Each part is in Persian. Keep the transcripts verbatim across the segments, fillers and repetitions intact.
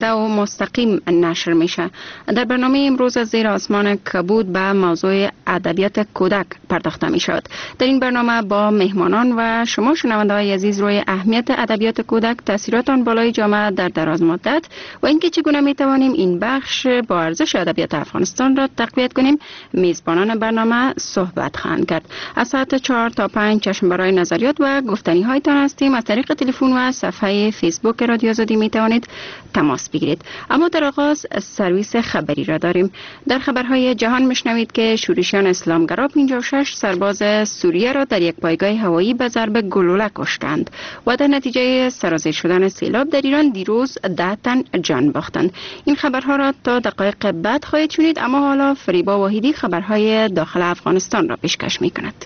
و مستقیم نشر میشه. در برنامه امروز از زیر آسمان کبود به موضوع ادبیات کودک پرداخته می شود. در این برنامه با مهمانان و شما شنونده های عزیز روی اهمیت ادبیات کودک، تاثیرات آن بالای جامعه در دراز مدت و اینکه چگونه می توانیم این بخش با ارزش ادبیات افغانستان را تقویت کنیم، میزبانان برنامه صحبت خواهند کرد. از ساعت چهار تا پنج چشم برای نظریات و گفتنی هایتان هستیم. از طریق تلفن و صفحه فیسبوک رادیو آزادی می توانید تماس بگیرید. اما در آغاز سرویس خبری را داریم. در خبرهای جهان میشنوید که شورشیان اسلامگرا پنجاه و شش سرباز سوریه را در یک پایگاه هوایی به ضرب گلوله کشتند و در نتیجه سرازیر شدن سیلاب در ایران دیروز ده تن جان باختند. این خبرها را تا دقایق بعد خواهید شنید، اما حالا فریبا واحدی خبرهای داخل افغانستان را پیشکش میکند.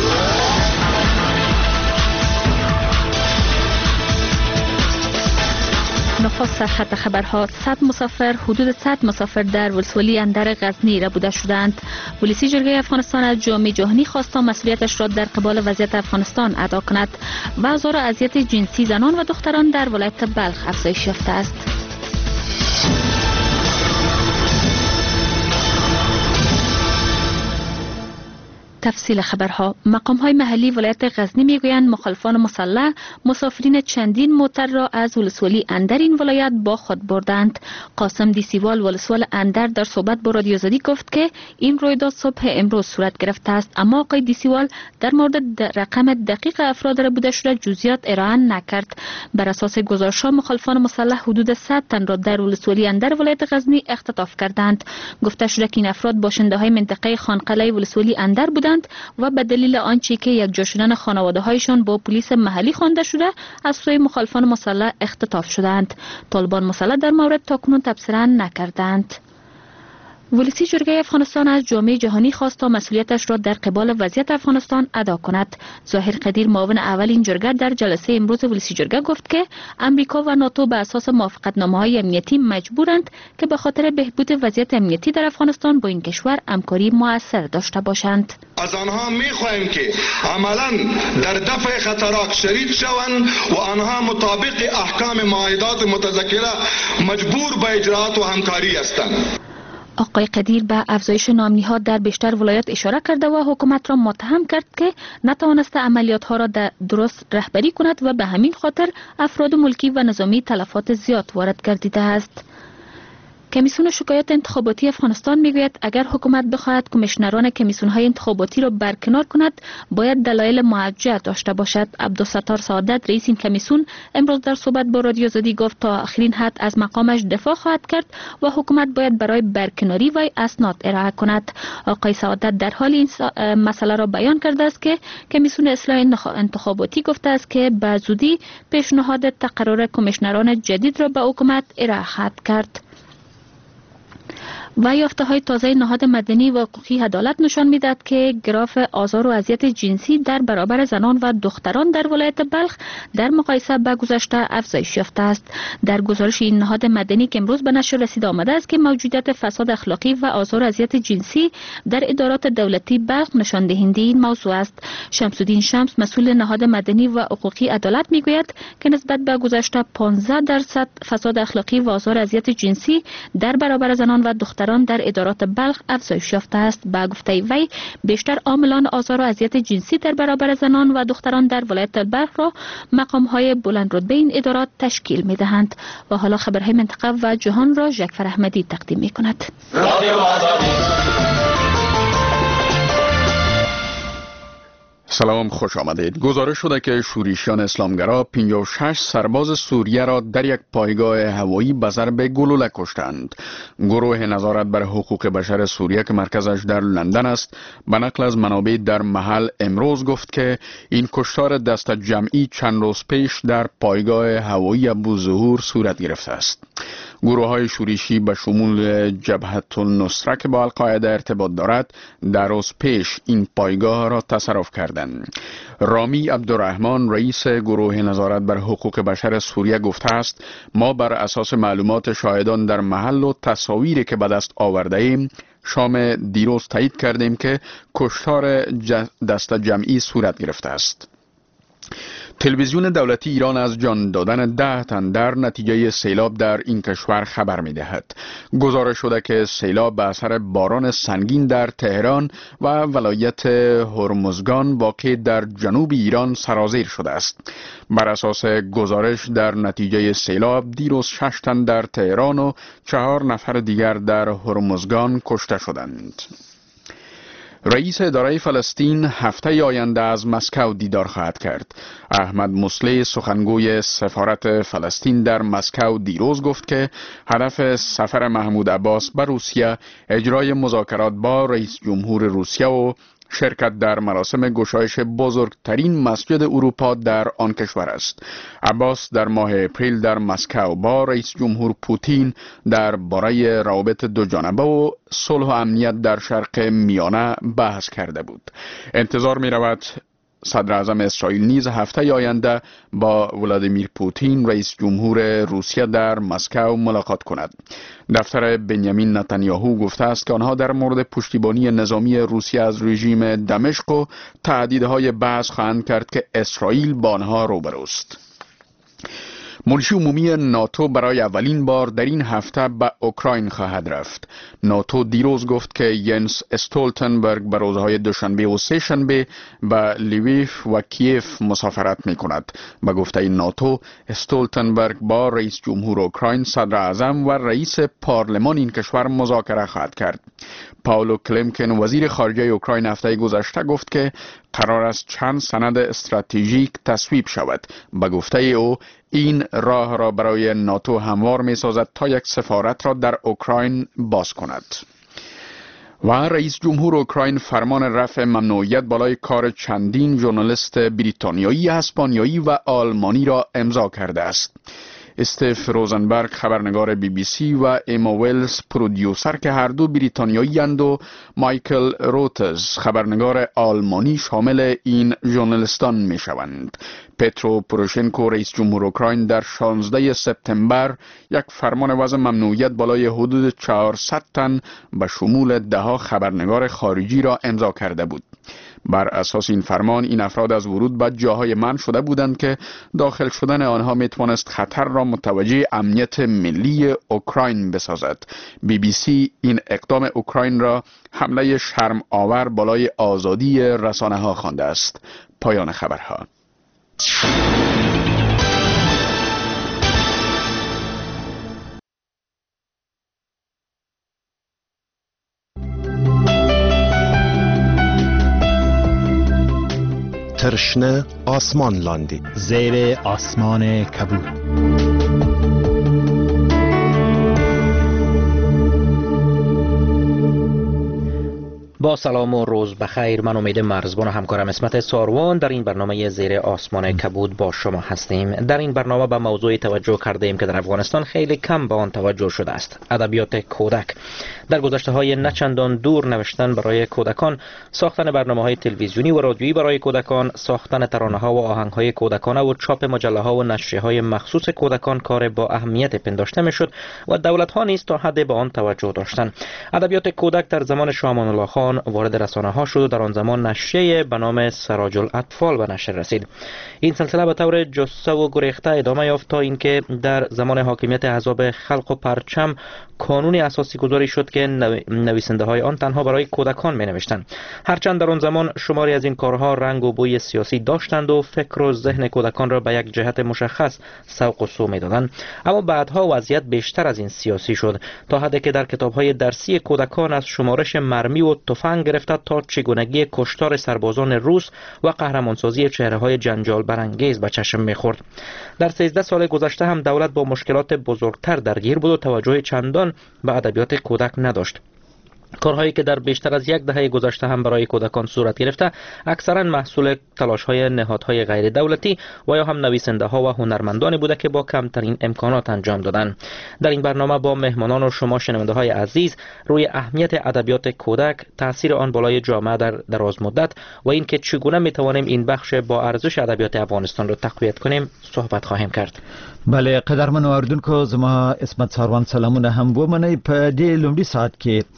نخست سرخط خبرها: صد مسافر حدود صد مسافر در ولسوالی اندر غزنی ربوده شدند. ولسی جرگه افغانستان از جامعه جهانی خواست تا مسئولیتش را در قبال وضعیت افغانستان ادا کند. آزار و اذیت جنسی زنان و دختران در ولایت بلخ افزایش یافته است. تفصیل خبرها: مقام های محلی ولایت غزنی میگویند مخالفان مسلح مسافرین چندین موتر را از ولسوالی اندر این ولایت با خود بردند. قاسم دیسیوال ولسوال اندر در صحبت با رادیو آزادی گفت که این رویداد صبح امروز صورت گرفته است، اما آقای دیسیوال در مورد رقم دقیق افراد ربوده شده جزئیات ارائه نکرد. بر اساس گزارش‌ها مخالفان مسلح حدود صد تن را در ولسوالی اندر ولایت غزنی اختطاف کردند. گفته شده که این افراد باشنده های منطقه خانقلعه ولسوالی اندر بودند و به دلیل آنچه که یکجا شدن خانواده هایشان با پلیس محلی خوانده شده از سوی مخالفان مسلح اختطاف شدند. طالبان مسلح در مورد تاکنون تبصره نکردند. ولسی جرگه افغانستان از جامعه جهانی خواست تا مسئولیتش را در قبال وضعیت افغانستان ادا کند. ظاهر قدیر معاون اول این جرگه در جلسه امروز ولسی جرگه گفت که امریکا و ناتو به اساس موافقتنامه‌های امنیتی مجبورند که به خاطر بهبود وضعیت امنیتی در افغانستان با این کشور همکاری مؤثر داشته باشند. از آنها می‌خواهیم که عملاً در دفع خطرات شریک شوند و آنها مطابق احکام معاهدات متذکره مجبور به اجرات و همکاری هستند. آقای قدیر به افزایش ناامنی‌ها در بیشتر ولایات اشاره کرده و حکومت را متهم کرد که نتوانسته عملیات‌ها را درست رهبری کند و به همین خاطر افراد ملکی و نظامی تلفات زیاد وارد گردیده است. کمیسیون شکایات انتخاباتی افغانستان میگوید اگر حکومت بخواهد کمیشنران کمیسیون‌های انتخاباتی را برکنار کند باید دلایل موجه داشته باشد. عبدالستار سعادت رئیس این کمیسیون امروز در صحبت با رادیو آزادی گفت تا آخرین حد از مقامش دفاع خواهد کرد و حکومت باید برای برکناری وی اسناد ارائه کند. آقای سعادت در حال این مسئله را بیان کرده است که کمیسیون اصلاح انتخاباتی گفته است که به زودی پیشنهاد تقرر کمیشنران جدید را به حکومت ارائه خواهد کرد. و یافته های تازه نهاد مدنی و حقوقی عدالت نشان میدهد که گراف آزار و اذیت جنسی در برابر زنان و دختران در ولایت بلخ در مقایسه با گذشته افزایش یافته است. در گزارش این نهاد مدنی که امروز به نشر رسیده آمده است که موجودیت فساد اخلاقی و آزار و اذیت جنسی در ادارات دولتی بلخ نشان دهنده این موضوع است. شمس الدین شمس مسئول نهاد مدنی و حقوقی عدالت میگوید که نسبت به گذشته پانزده درصد فساد اخلاقی و آزار و اذیت جنسی در برابر زنان و دختران در ادارات بلخ افزایش یافته است. با گفته وی بیشتر عاملان آزار و اذیت جنسی در برابر زنان و دختران در ولایت بلخ را مقام‌های بلند رتبه این ادارات تشکیل می‌دهند. و حالا خبرهای منطقه و جهان را جعفر احمدی تقدیم می‌کند. سلام، خوش آمدید. گزارش شده که شورشیان اسلامگرا پنجاه و شش سرباز سوریه را در یک پایگاه هوایی به ضرب گلوله کشتند. گروه نظارت بر حقوق بشر سوریه که مرکزش در لندن است به نقل از منابع در محل امروز گفت که این کشتار دست جمعی چند روز پیش در پایگاه هوایی ابوظهور صورت گرفته است. گروه های شورشی به شمول جبهت النصره که با القاعده ارتباط دارد در روز پیش این پایگاه را تصرف کردند. رامی عبدالرحمن رئیس گروه نظارت بر حقوق بشر سوریه گفته است ما بر اساس معلومات شاهدان در محل و تصاویری که به دست آورده ایم شام دیروز تایید کردیم که کشتار دست جمعی صورت گرفته است. تلویزیون دولتی ایران از جان دادن ده تن در نتیجه سیلاب در این کشور خبر می دهد. گزارش شده که سیلاب به اثر باران سنگین در تهران و ولایت هرمزگان واقع در جنوب ایران سرازیر شده است. بر اساس گزارش در نتیجه سیلاب دیروز شش تن در تهران و چهار نفر دیگر در هرمزگان کشته شدند. رئیس اداره فلسطین هفته آینده از مسکو دیدار خواهد کرد. احمد مصلح سخنگوی سفارت فلسطین در مسکو دیروز گفت که هدف سفر محمود عباس به روسیه اجرای مذاکرات با رئیس جمهور روسیه و شرکت در مراسم گشایش بزرگترین مسجد اروپا در آن کشور است. عباس در ماه اپریل در مسکو با رئیس جمهور پوتین در باره روابط دو جانبه و صلح و امنیت در شرق میانه بحث کرده بود. انتظار می رود صدر اعظم اسرائیل نیز هفته آینده با ولادیمیر پوتین رئیس جمهور روسیه در مسکو ملاقات کند. دفتر بنیامین نتانیاهو گفته است که آنها در مورد پشتیبانی نظامی روسیه از رژیم دمشق و تهدیدهای بحث خواهند کرد که اسرائیل با آنها روبروست. منشی عمومی ناتو برای اولین بار در این هفته به اوکراین خواهد رفت. ناتو دیروز گفت که ینس استولتنبرگ به روزهای دوشنبه و سه شنبه به لیویف و کیف مسافرت می کند. به گفته ناتو، استولتنبرگ با رئیس جمهور اوکراین، صدر اعظم و رئیس پارلمان این کشور مذاکره خواهد کرد. پاولو کلمکن وزیر خارجه اوکراین هفته گذشته گفت که قرار است چند سند استراتژیک تصویب شود. به گفته او این راه را برای ناتو هموار می سازد تا یک سفارت را در اوکراین باز کند. و رئیس جمهور اوکراین فرمان رفع ممنوعیت بالای کار چندین ژورنالیست بریتانیایی، اسپانیایی و آلمانی را امضا کرده است. استف روزنبرگ خبرنگار بی بی سی و اما ویلز پرودیوسر که هر دو بریتانیایی اند و مایکل روتز خبرنگار آلمانی شامل این ژورنالیستان می شوند. پترو پوروشنکو رئیس جمهور اوکراین در شانزده سپتامبر یک فرمان وضع ممنوعیت بالای حدود چهارصد تن به شمول ده ها خبرنگار خارجی را امضا کرده بود. بر اساس این فرمان این افراد از ورود به جاهای منع شده بودند که داخل شدن آنها می توانست خطر را متوجه امنیت ملی اوکراین بسازد. بی بی سی این اقدام اوکراین را حمله شرم آور بالای آزادی رسانه ها خوانده است. پایان خبرها. ترشنه آسمان لاندی زیر آسمان کبود. با سلام و روز بخیر. من امید مرزبان و همکارم اسمت ساروان در این برنامه زیر آسمان کبود با شما هستیم. در این برنامه به موضوعی توجه کرده ایم که در افغانستان خیلی کم به آن توجه شده است: ادبیات کودک. در گذشته های نچندان دور نوشتن برای کودکان، ساختن برنامه های تلویزیونی و رادیویی برای کودکان، ساختن ترانه ها و آهنگ های کودکانه و چاپ مجله ها و نشریه های مخصوص کودکان کار با اهمیت پنداشته میشد و دولت ها نیز تا حد به آن توجه داشتند. ادبیات کودک در زمان شاه امان الله خان وارد رسانه ها شد و در آن زمان نشریه به نام سراج الاطفال به نشر رسید. این سلسله به طور جسته و گریخته ادامه یافت تا اینکه در زمان حاکمیت احزاب خلق و پرچم قانون اساسی گذاری شد که نویسنده های آن تنها برای کودکان می نوشتند. هرچند در آن زمان شماری از این کارها رنگ و بوی سیاسی داشتند و فکر و ذهن کودکان را به یک جهت مشخص سوق و سو می دادند، اما بعدها وضعیت بیشتر از این سیاسی شد تا حدی که در کتاب‌های درسی کودکان از شمارش مرمی و تفنگ گرفته تا چگونگی کشتار سربازان روس و قهرمانسازی چهره‌های جنجال برانگیز به چشم می‌خورد. در سیزده سال گذشته هم دولت با مشکلات بزرگتر درگیر بود و توجه چندان به ادبیات کودک نداشت. کارهایی که در بیشتر از یک دهه گذشته هم برای کودکان صورت گرفته اکثرا محصول تلاش‌های نهادهای غیر دولتی و یا هم نویسنده ها و هنرمندانی بوده که با کمترین امکانات انجام دادند. در این برنامه با مهمانان و شما شنونده های عزیز روی اهمیت ادبیات کودک، تاثیر آن بالای جامعه در دراز مدت و اینکه چگونه میتوانیم این بخش با ارزش ادبیات افغانستان را تقویت کنیم صحبت خواهیم کرد. بله، قدرمن اوردونکو، زما اسمت ساروان سلامونه هم و منی په دې لومړي ساعت کې لکه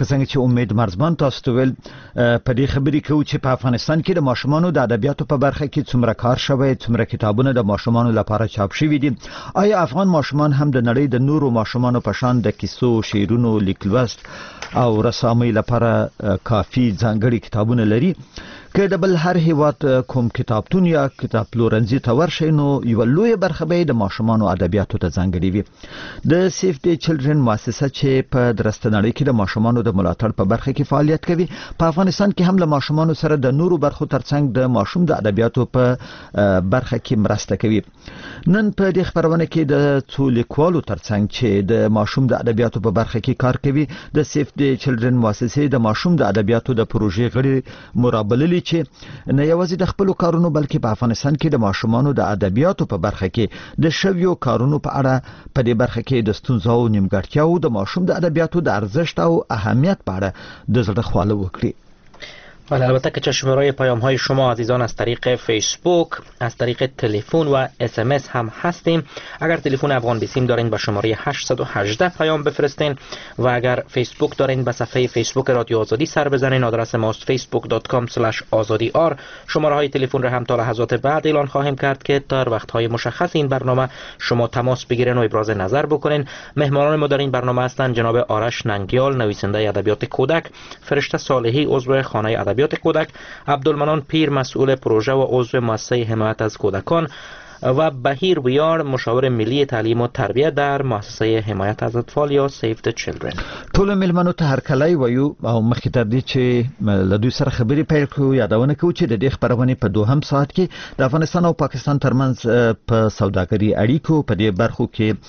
که څنګه چې امید مرزبان تاسو ته ویل په دې خبرې کوو چې په افغانستان کې د ماشومانو د ادبیاتو په برخه کې څومره کار شوی، څومره کتابونه د ماشومانو لپاره چاپ شوي دي. آیا افغان ماشومان هم د نړۍ د نورو ماشومانو په شان د کیسو، شعرونو، لیکلوست او رسامۍ لپاره کافي ځانګړي کتابونه لري؟ که د بل هر هیواد کوم کتابتون یا کتاب پلورنځي ته ورشئ نو یوه لویه برخه به د ماشومانو ادبیاتو ته ځانګړې وي. د سیف دی چلډرن مؤسسه چې په درسته نړۍ کې د ماشومانو د ملاتړ په برخه کې فعالیت کوي، په افغانستان کې هم له ماشومانو سره د نورو برخو ترڅنګ د ماشوم د ادبیاتو په برخه کې مرسته کوي. نن په دې خبرونه کې د څو لیکوالو ترڅنګ چې د ماشوم د ادبیاتو په برخه کې کار کوي، د سیف دی چلډرن مؤسسې د ماشوم د ادبیاتو د پروژې غړي مرابللي چې نه یوازې د خپل کارونو بلکې په افغانستان کې د ماشومانو د ادبیاتو په برخه کې د شویو کارونو په اړه په دې برخه کې د ستونزو او نیمګړتیاو د ماشوم د ادبیاتو د ارزښت او اهمیت په اړه د زړه خواله وکړي. بله، البته که چشمه‌رای پیام‌های شما عزیزان از طریق فیسبوک، از طریق تلفن و اس ام اس هم هستیم. اگر تلفن افغان بیسیم دارین به شماره هشت یک هشت پیام بفرستین و اگر فیسبوک دارین به صفحه فیسبوک رادیو آزادی سر بزنین. آدرس ماست facebook dot com slash azadi r. شماره های تلفن را هم تا لحظات بعد اعلان خواهیم کرد که در وقت‌های مشخص این برنامه شما تماس بگیرین و ابراز نظر بکنین. مهمانان ما در این برنامه هستند جناب آرش ننگیال، نویسنده ادبیات کودک، فرشته صالحی، عضو خانه ادبیات کودک، عبدالمنان پیر، مسئول پروژه و عضو مؤسسه حمایت از کودکان، و بهیر ویار، مشاور ملی تعلیم و تربیت در مؤسسه حمایت از اطفال یا سیف د چلډرن. ټول ملمنو ته هرکلی وایو او مخکې تر دې چې له دوی سره خبرې پیل کړو یادونه کوو چې د دې خبرونې په دوهم ساعت کې د افغانستان او پاکستان ترمنځ په سوداګري اړیکو په دې برخو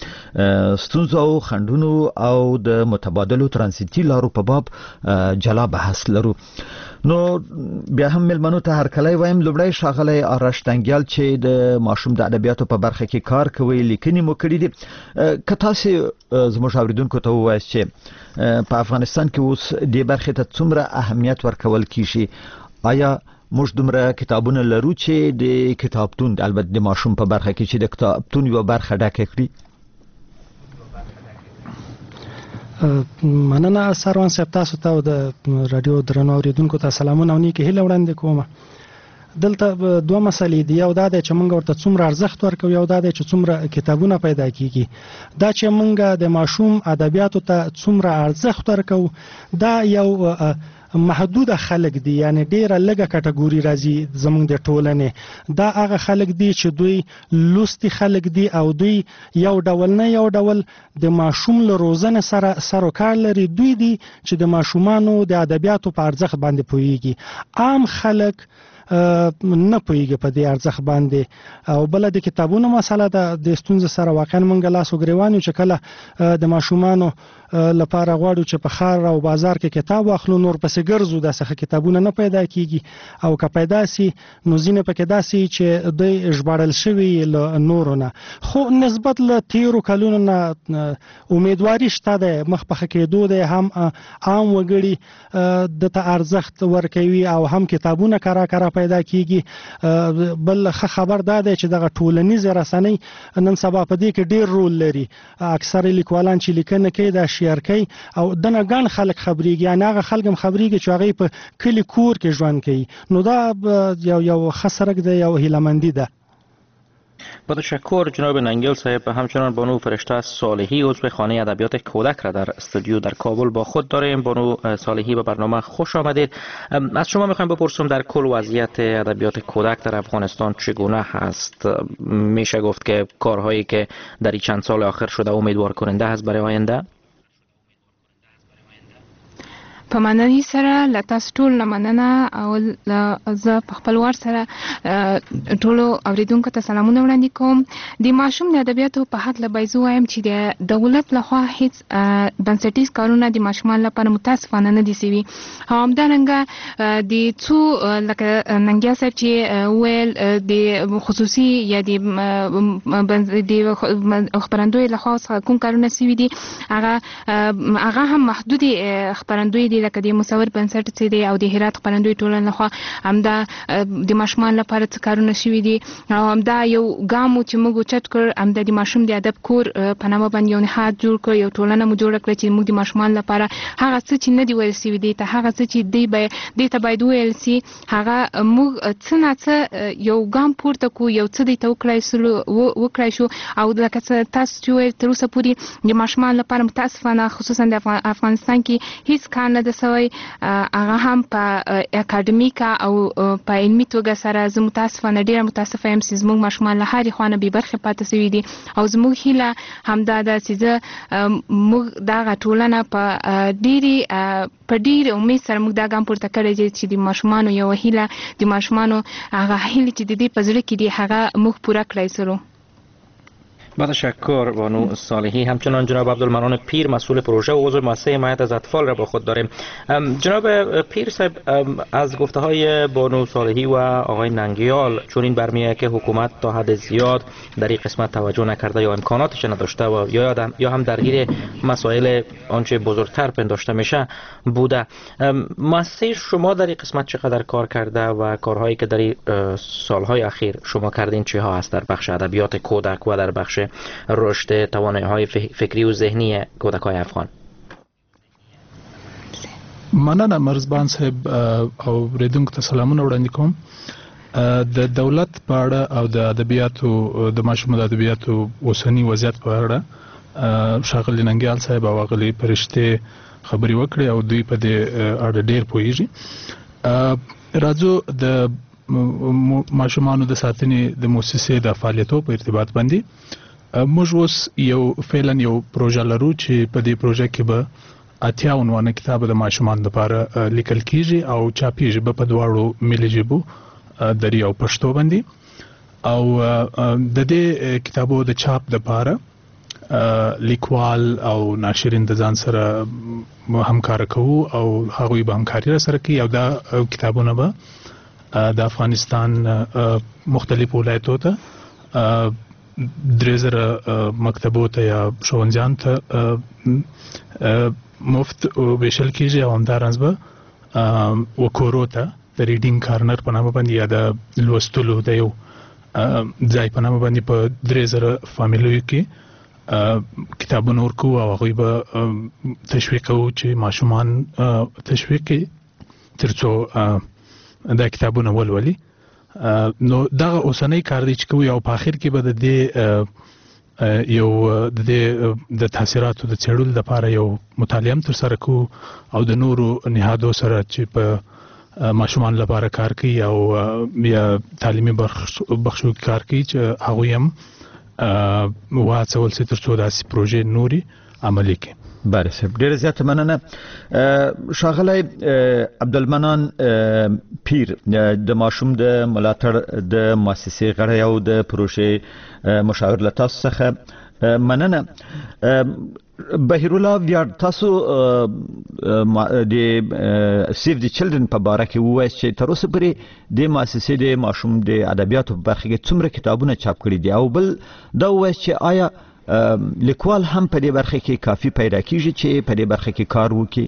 کې ستونزو او خنډونو او د متبادلو ترانزیتي لارو په باب جلا بحث لرو. نو بیا هم ملمنو ته هرکلی وایم. لومړی ښاغلی آرش ننګیال چې د ماشوم د ادبیاتو په برخه کې کار کوي، لیکنې مو کړي دي، که تاسو زموږ اوریدونکو ته ووایاست چې په افغانستان کې اوس دې برخې ته څومره اهمیت ورکول کیږي؟ آیا موږ دومره کتابونه لرو چې د کتابتون البته د ماشوم په برخه کې چې د کتابتون یوه برخه ډکه کړي؟ مننه سروان صاحب، تاسو ته او د رادیو درنو اوریدونکو ته سلامونه او نیکې هیله وړاندې کوم. دلته دوه مسلې دي، یو دا دی چې موږ ورته څومره ارزښت ورکوو، یو دا دی چې څومره کتابونه پیدا کیږي. دا چې موږ د ماشوم ادبیاتو ته څومره ارزښت ورکوو دا یو محدوده خلک دي، یعنی ډیره لږه کټګوري راځي زموږ د ټولنې. دا هغه خلک دي چې دوی لوستي خلک دي او دوی یو ډول نه یو ډول د ماشوم له روزنې سره سر و کار لري. دوی دي چې د ماشومانو د ادبیاتو په ارزښت باندې پوهیږي. عام خلک نه پوهیږي په دې ارزښت باندې. او بل د کتابونو مسله ده، د ستونزې سره واقعا موږ لاس وګریوان یو چې کله د ماشومانو لپاره غواړو چې په ښار او بازار کې کتاب واخلو، نور پسې ګرځو، داسې کتابونه نه پیدا کیږي. او که پیدا سي نو ځینې پکې داسې چې دوی ژباړل شوي له نورو نه. خو نسبت له تیرو کلونو نه امیدواري شته ده، مخ په ښه کېدو دی. هم عام وګړي دته ارزښت ورکوي او هم کتابونه کرا کرا پیدا کیږي. بل ښه خبر دا دی چې دغه ټولنیزې رسنۍ نن سبا په دې کې ډېر رول لري. اکثره لیکوالان چې لیکنه کوي دا شیر کوي او دنه ګڼ خلک خبرېږي، یعنې هغه خلک هم خبرېږي چې هغوی په کلي کور کې ژوند کوي. نو دا یو یو ښه سرک دی، یو هیله‌مندي ده. با تشکر جناب ننگیال صاحب. همچنان بانو فرشته صالحی، عضو خانه ادبیات کودک را در استودیو در کابل با خود داریم. بانو صالحی به برنامه خوش آمدید. از شما میخوایم بپرسم در کل وضعیت ادبیات کودک در افغانستان چگونه هست؟ میشه گفت که کارهایی که در این چند سال آخر شده امیدوار کننده هست برای آینده؟ په مننې سره له تاسو ټول نه مننه او زه په خپل وار سره ټولو اوریدونکو ته سلامونه وړاندې کوم. د ماشوم د ادبیاتو په هکله باید زه وایم چې د دولت لخوا هیڅ بنسټیز کارونه د ماشومانو لپاره متاسفانه نه دي سوي. همدارنګه د څو لکه ننګیال صاحب چې ویل د خصوصي یا د خپرندوی لخوا کوم کارونه سوي دي، هغه هغه هم محدود خپرندوی دي لکه د مصور بنسټ چې دی او د هرات خپرندوی ټولنې لخوا همدا د ماشومان لپاره څه کارونه شوي دي او همدا یو ګام چې موږ اوچت کړ، همدا د ماشوم د ادب کور په نامه باندې یو نهاد جوړ کړ، یو ټولنه مو جوړه کړه چې موږ د ماشومان لپاره هغه څه چې نه دی ویل سوي دي ته هغه څه چې دی به دې ته باید ویل سي هغه موږ څه نه څه یو ګام پورته کو، یو څه دی ته وکړای شو. او لکه تاسو چې ویل تر اوسه پورې د ماشومان لپاره متاسفانه خصوصا د افغانستان کې هیڅ کار نه دی سوی، هغه هم په اکاډمیکا او په علمي توګه سره زه متاسفانه ډیره متاسفه یم چې زموږ ماشومان له هرې خوا نه بې برخې پاتې سوي دي. او زموږ هیله همدا ده چې زه موږ دغه ټولنه په ډیرې په ډیر امید سره موږ دا ګام پورته کړی دی چې د ماشومانو یو هیله د ماشومانو هغه هیله چې د دې په زړه کې دي هغه موږ پوره کړی سرو. با تشکر بانو صالحی. همچنان جناب عبدالمنان پیر مسئول پروژه و عضو مؤسسه حمایت از اطفال را با خود داریم. جناب پیر صاحب، از گفته های بانو صالحی و آقای ننگیال چون این برمیآید که حکومت تا حد زیاد در این قسمت توجه نکرده یا امکاناتش نداشته و یا یا هم درگیر مسائل آنچه بزرگتر پنداشته میشه بوده. مؤسسه شما در این قسمت چقدر کار کرده و کارهایی که در این سالهای اخیر شما کردین چه ها است در بخش ادبیات کودک و در بخش رشد توانایی‌های فکری و ذهنی کودک‌های افغان؟ مننه مرزبان صاحب او ریدونکو ته سلامونه وړاندې کوم. د دولت په اړه او د ادبیاتو د ماشومانو د ادبیاتو اوسنی وضعیت په اړه ښاغلي ننګیال صاحب او ښاغلي فرشته خبرې وکړې او دوی په دې اړه ډېر پوهیږي. راځو د ماشومانو د ساتنې د مؤسسې د فعالیتو په ارتباط باندې موږ اوس یو فعلا یو پروژه لرو چې په دې پروژه کې به اتیا عنوانه کتاب د ماشومانو لپاره لیکل کیږي او چاپیږي به په دواړو ملي ژبو دري او پښتو باندې. او د دې کتابو د چاپ لپاره لیکوال او ناشرین د ځان سره همکار کوو او هغوی به همکاري سره کوي او دا کتابونه به د افغانستان مختلف ولایتو ته درې زره مکتبو ته یا ښوونځیانو ته مفت ویشل کیږي او همداراز به وکورو ته د ریډینګ کارنر په نامه باندې یا د لوستلو د یو ځای په نامه باندې په درې زره فامیلیو کې کتابونه ورکوو او هغوی به تشویق کوو چې ماشومان تشویق کړي تر څو دا کتابونه ولولي. نو دغه اوسنۍ کار دی چې کوي او په اخر کې به د دې یو د د تاثیراتو د څېړلو لپاره یو مطالعه ترسره کوو او د نورو نهادو سره چې په ماشومان لپاره کار کوي او یا تعلیمي بخشو کار کوي چې هغوی هم وهڅول سي تر څو داسې پروژې نوري عملي کړي. بله صاحب ډیره زیاته مننه. ښاغلی عبدالمنان پیر د ماشوم د ملاتړ د مؤسسې غړی او د پروژې مشاور له تاسو څخه مننه. بهیرالله ویاړ، تاسو د سیف د چلډرن په باره کې ووایاست چې تر اوسه پورې د مؤسسې د ماشوم د ادبیاتو په برخه کې څومره کتابونه چاپ کړي دي او بل دا ووایاست چې آیا لیکوال هم په دې برخه کې کافي پیدا کیږي چې په دې برخه کې کار وکړي؟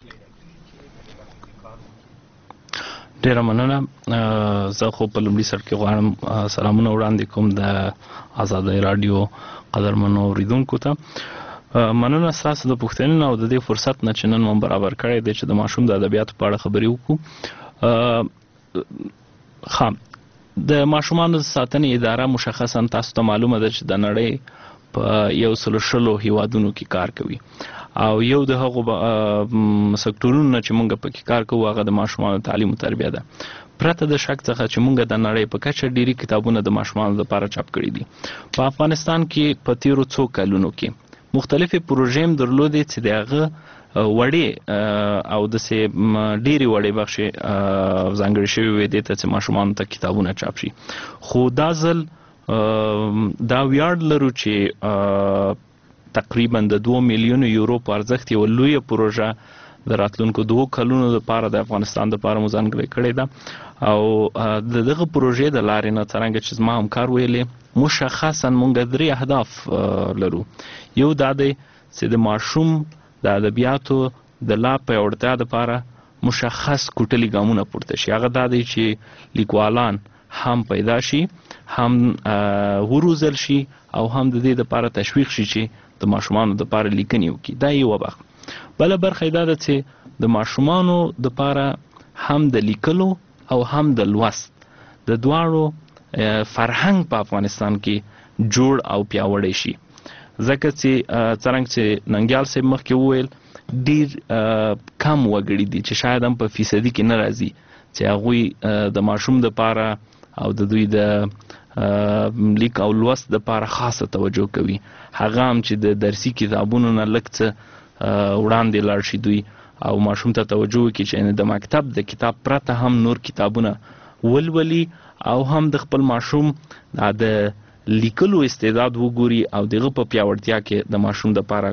ډیره مننه. زه خو په لومړي سر کې غواړم سلامونه وړاندې کوم د آزادۍ راډیو قدرمنو اوریدونکو ته. مننه ستاسو د پوښتنې او د دې فرصت نه چې نن مو برابر کړی دی چې د ماشوم د ادبیاتو په اړه خبرې وکړو. ښه، د ماشومانو د ساتنې اداره مشخصا تاسو ته معلومه ده چې د نړۍ په یو سلو شلو هیوادونو کې کار کوي او یو د هغو سکتورونو چې موږ پکې کار کوو هغه د ماشومانو تعلیم او تربیه ده. پرته د شک څخه چې موږ د نړۍ په کچه ډیری کتابونه د ماشومانو لپاره چاپ کړي دي. په افغانستان کې په تیرو څو کلونو کې مختلفې پروژې هم درلودې چې د هغه وړې او داسې ډیرې وړې بخشې ځانګړې شوې وې دې ته چې ماشومانو ته کتابونه چاپ شي. خو دا ځل دا ویاړ لرو چې تقریبا د دوه میلیونو یورو په ارزښت یو لویه پروژه د راتلونکو دوه کلونو لپاره د افغانستان لپاره مو ځانګړې کړې ده او د دغه پروژې د لارې نه څرنګه چې زما همکار ویلې مشخصا موږ درې اهداف لرو. یو دا دی چې د ماشوم د ادبیاتو د لا پیاوړتیا لپاره مشخص کوټلي ګامونه پورته شي. هغه دا دی چې لیکوالان هم پیدا شي، هم وروزل شي او هم د دې لپاره تشویق شي چې د ماشومانو لپاره لیکنې وکړي. دا یوه برخه. بله برخه دا ده چې د ماشومانو لپاره هم د لیکلو او هم د لوست د دواړو فرهنګ په افغانستان کې جوړ او پیاوړی شي. ځکه چې څرنګه چې ننګیال صاحب مخکې وویل ډیر کم وګړي دي چې شاید هم په فیصدي کې نه راځي چې هغوی د ماشوم دپاره او د دوی د لیک او لوست دپاره خاصه توجه کوي. هغه هم چې د درسي کتابونو نه لږ څه وړاندې لاړ شي دوی او ماشوم ته توجه وکړي چې د مکتب د کتاب پرته هم نور کتابونه ولولي او هم د خپل ماشوم د لیکلو استعداد وګوري او دغه په پیاوړتیا کې د ماشوم دپاره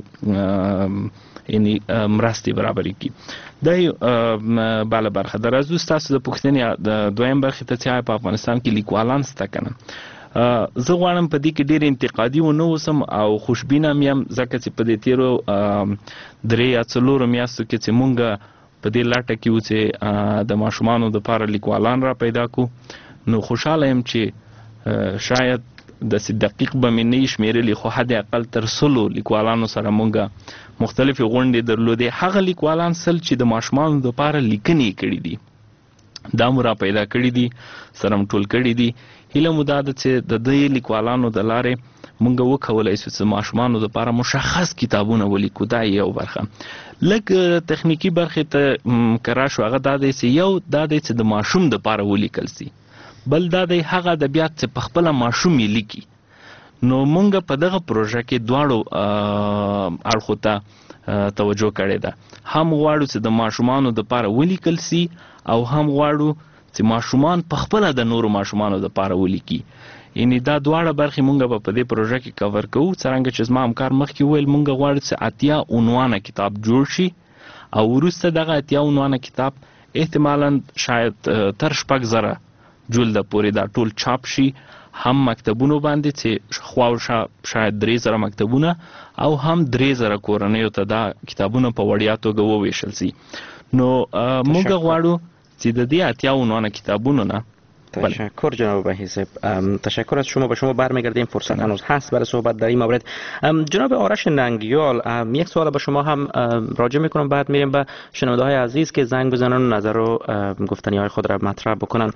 یعنی مرستې برابرې کړي. دا بله برخه ده. راځو ستاسو د پوښتنې د دویم برخې ته چې په افغانستان کې لیکوالان شته که نه. زه غواړم په دې کې ډېر انتقادي ونه اوسم او خوشبینه م یم ځکه چې په دې تېرو درې یا څلورو میاشتو کې چې مونږ په دې لټه کې وو چې د ماشومانو دپاره لیکوالان را پیدا کړو، نو خوشحاله یم چې شاید داسې دقیق به مې نه یې شمېرلي خو حد اقل تر سلو لیکوالانو سره مونږ مختلفې غونډې درلودې. هغه لیکوالان سل چې د ماشومانو دپاره لیکنې کړي دي دا مو را پیدا کړي دي، سره م ټول کړي دي. هیله مو دا ده چې د دې لیکوالانو د لارې مونږ وکولی شو چې ماشومانو دپاره مشخص کتابونه ولیکو. دا یو برخه. لږ تخنیکي برخې ته که راشو هغه دا دی چې یو دا دی چې د ماشوم دپاره ولیکل سي، بل دا دی هغه ادبیات چې په خپله ماشوم یې لیکي. نو مونږ په دغه پروژه کې دواړو اړخو ته توجه کړې ده. هم غواړو چې د ماشومانو دپاره ولیکل سي او هم غواړو چې ماشومان په خپله د نورو ماشومانو دپاره ولیکي. یعنی دا دواړه برخې مونږ به په دې پروژه کې کور کوو. څرنګه چې زما همکار مخکې وویل مونږ غواړو چې اتیا عنوانه کتاب جوړ شي او وروسته دغه اتیا عنوانه کتاب احتمالا شاید تر شپږ زره جلده پورې دا ټول چاپ شي، هم مکتبونو باندې چې خواوشا شاید درې زره مکتبونه او هم درې زره کورنیو ته دا کتابونه په وړیا توګه وویشل سي. نو موږ غواړو چې د دې اتیا عنوانه کتابونو نه. تشکر جناب بهی صاحب. تشکر از شما. به شما برمیگردیم، فرصت هنوز هست برای صحبت در این مورد. جناب آرش ننگیال، یک سوال به شما هم راجع میکنم بعد میریم به شنونده های عزیز که زنگ بزنن و نظر و گفتنی های خود را مطرح بکنن.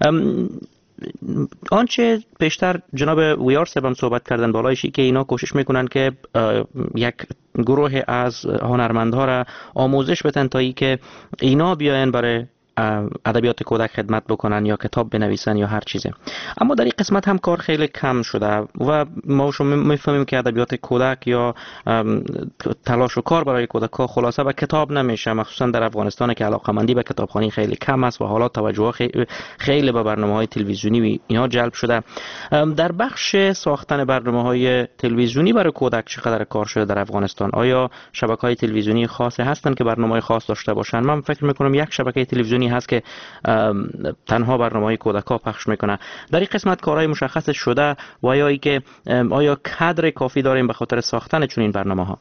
آنچه پیشتر جناب ویار صاحب هم صحبت کردن بالایشی که اینا کوشش میکنن که یک گروه از هنرمندها را آموزش بدن تا ای که اینا بیاین برای ادبیات کودک خدمت بکنن یا کتاب بنویسن یا هر چیزی. اما در این قسمت هم کار خیلی کم شده و ما شما میفهمیم که ادبیات کودک یا تلاش و کار برای کودک ها خلاصه به کتاب نمیشه، مخصوصا در افغانستان که علاقمندی به کتابخوانی خیلی کم است و حالا توجه خیلی, خیلی به برنامه‌های تلویزیونی و اینا جلب شده. در بخش ساختن برنامه‌های تلویزیونی برای کودک چقدر کار شده در افغانستان؟ آیا شبکه‌های تلویزیونی خاصی هستن که برنامه‌های خاص داشته باشن؟ من فکر می‌کنم یک شبکه تلویزیونی هست که تنها برنامه‌های کودک‌ها پخش میکنه. در این قسمت کارهای مشخص شده و یا ای که آیا کادر کافی داریم به خاطر ساختن چون این برنامه‌ها؟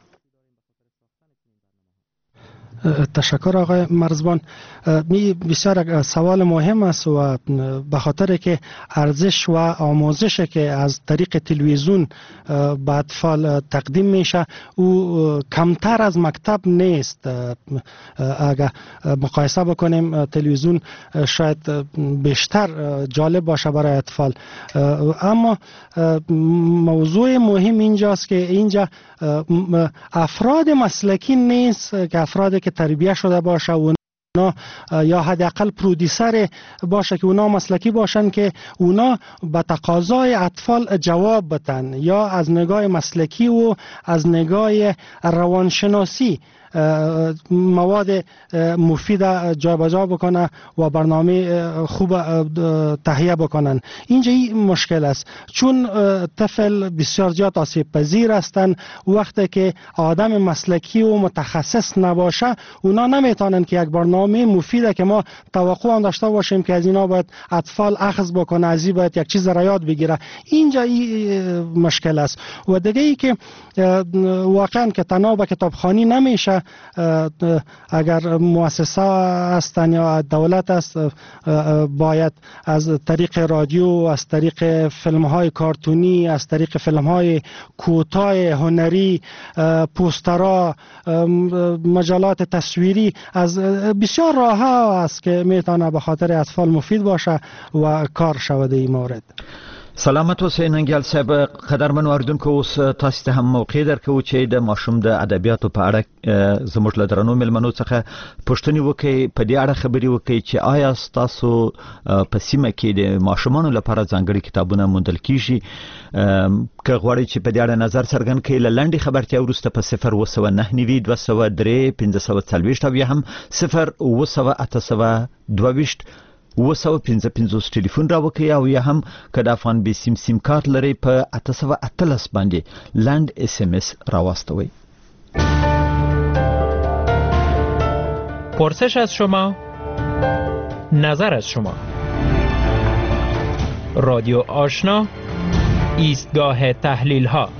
تشکر آقای مرزبان. می بسیار سوال مهم است و به خاطر که ارزش و آموزش که از طریق تلویزیون به اطفال تقدیم میشه او کمتر از مکتب نیست. اگر مقایسه بکنیم تلویزیون شاید بیشتر جالب باشه برای اطفال، اما موضوع مهم اینجاست که اینجا افراد مسلکی نیست که افرادی که تربیه شده باشه و اونا یا حداقل پرودیسر باشه که اونا مسلکی باشن که اونا به تقاضای اطفال جواب بدن یا از نگاه مسلکی و از نگاه روانشناسی مواد مفید جابجا بکنه و برنامه خوب تهیه بکنن. اینجا این مشکل است چون طفل بسیار زیاد آسیب پذیر هستند. وقتی که آدم مسلکی و متخصص نباشه اونا نمیتونن که یک برنامه برنامه مفیده که ما توقع هم داشته باشیم که از اینا باید اطفال اخذ بکنه، از این باید یک چیز را یاد بگیره. اینجا این مشکل است. و دیگه ای که واقعا که تنها به کتابخوانی نمیشه، اگر مؤسسه هستن یا دولت است باید از طریق رادیو، از طریق فیلم های کارتونی، از طریق فیلم های کوتاه هنری، پوسترها، مجلات تصویری، از بسیار راه ها است که میتونه به خاطر اطفال مفید باشه و کار شود این مورد. سلامت اوسئ ننګیال صاحب. قدرمن اوریدونکو، اوس تاسو ته هم موقع درکوو چې د ماشوم د ادبیاتو په اړه زموږ له درنو مېلمنو څخه پوښتنې وکړئ، په دې اړه خبرې وکړئ چې آیا ستاسو په سیمه کې د ماشومانو لپاره ځانګړي کتابونه موندل کیږي. که غواړئ چې په دې اړه نظر څرګند کړئ، له لنډې خبرتیا وروسته په صفر اوه سوه نهه نوي دوه سوه درې پنځه سوه څلوېښت او یا هم صفر اوه سوه اته سوه دوه ویشت اوه سوه پنځه پنځوس ټلیفون راوکړئ، او یا هم که د افغان بي سیم سیم کارت لرئ په اته سوه اتلس باندې لنډ اس ام اس راواستوئ. پرسش از شما، نظر از شما. رادیو آشنا، ایستگاه تحلیل ها.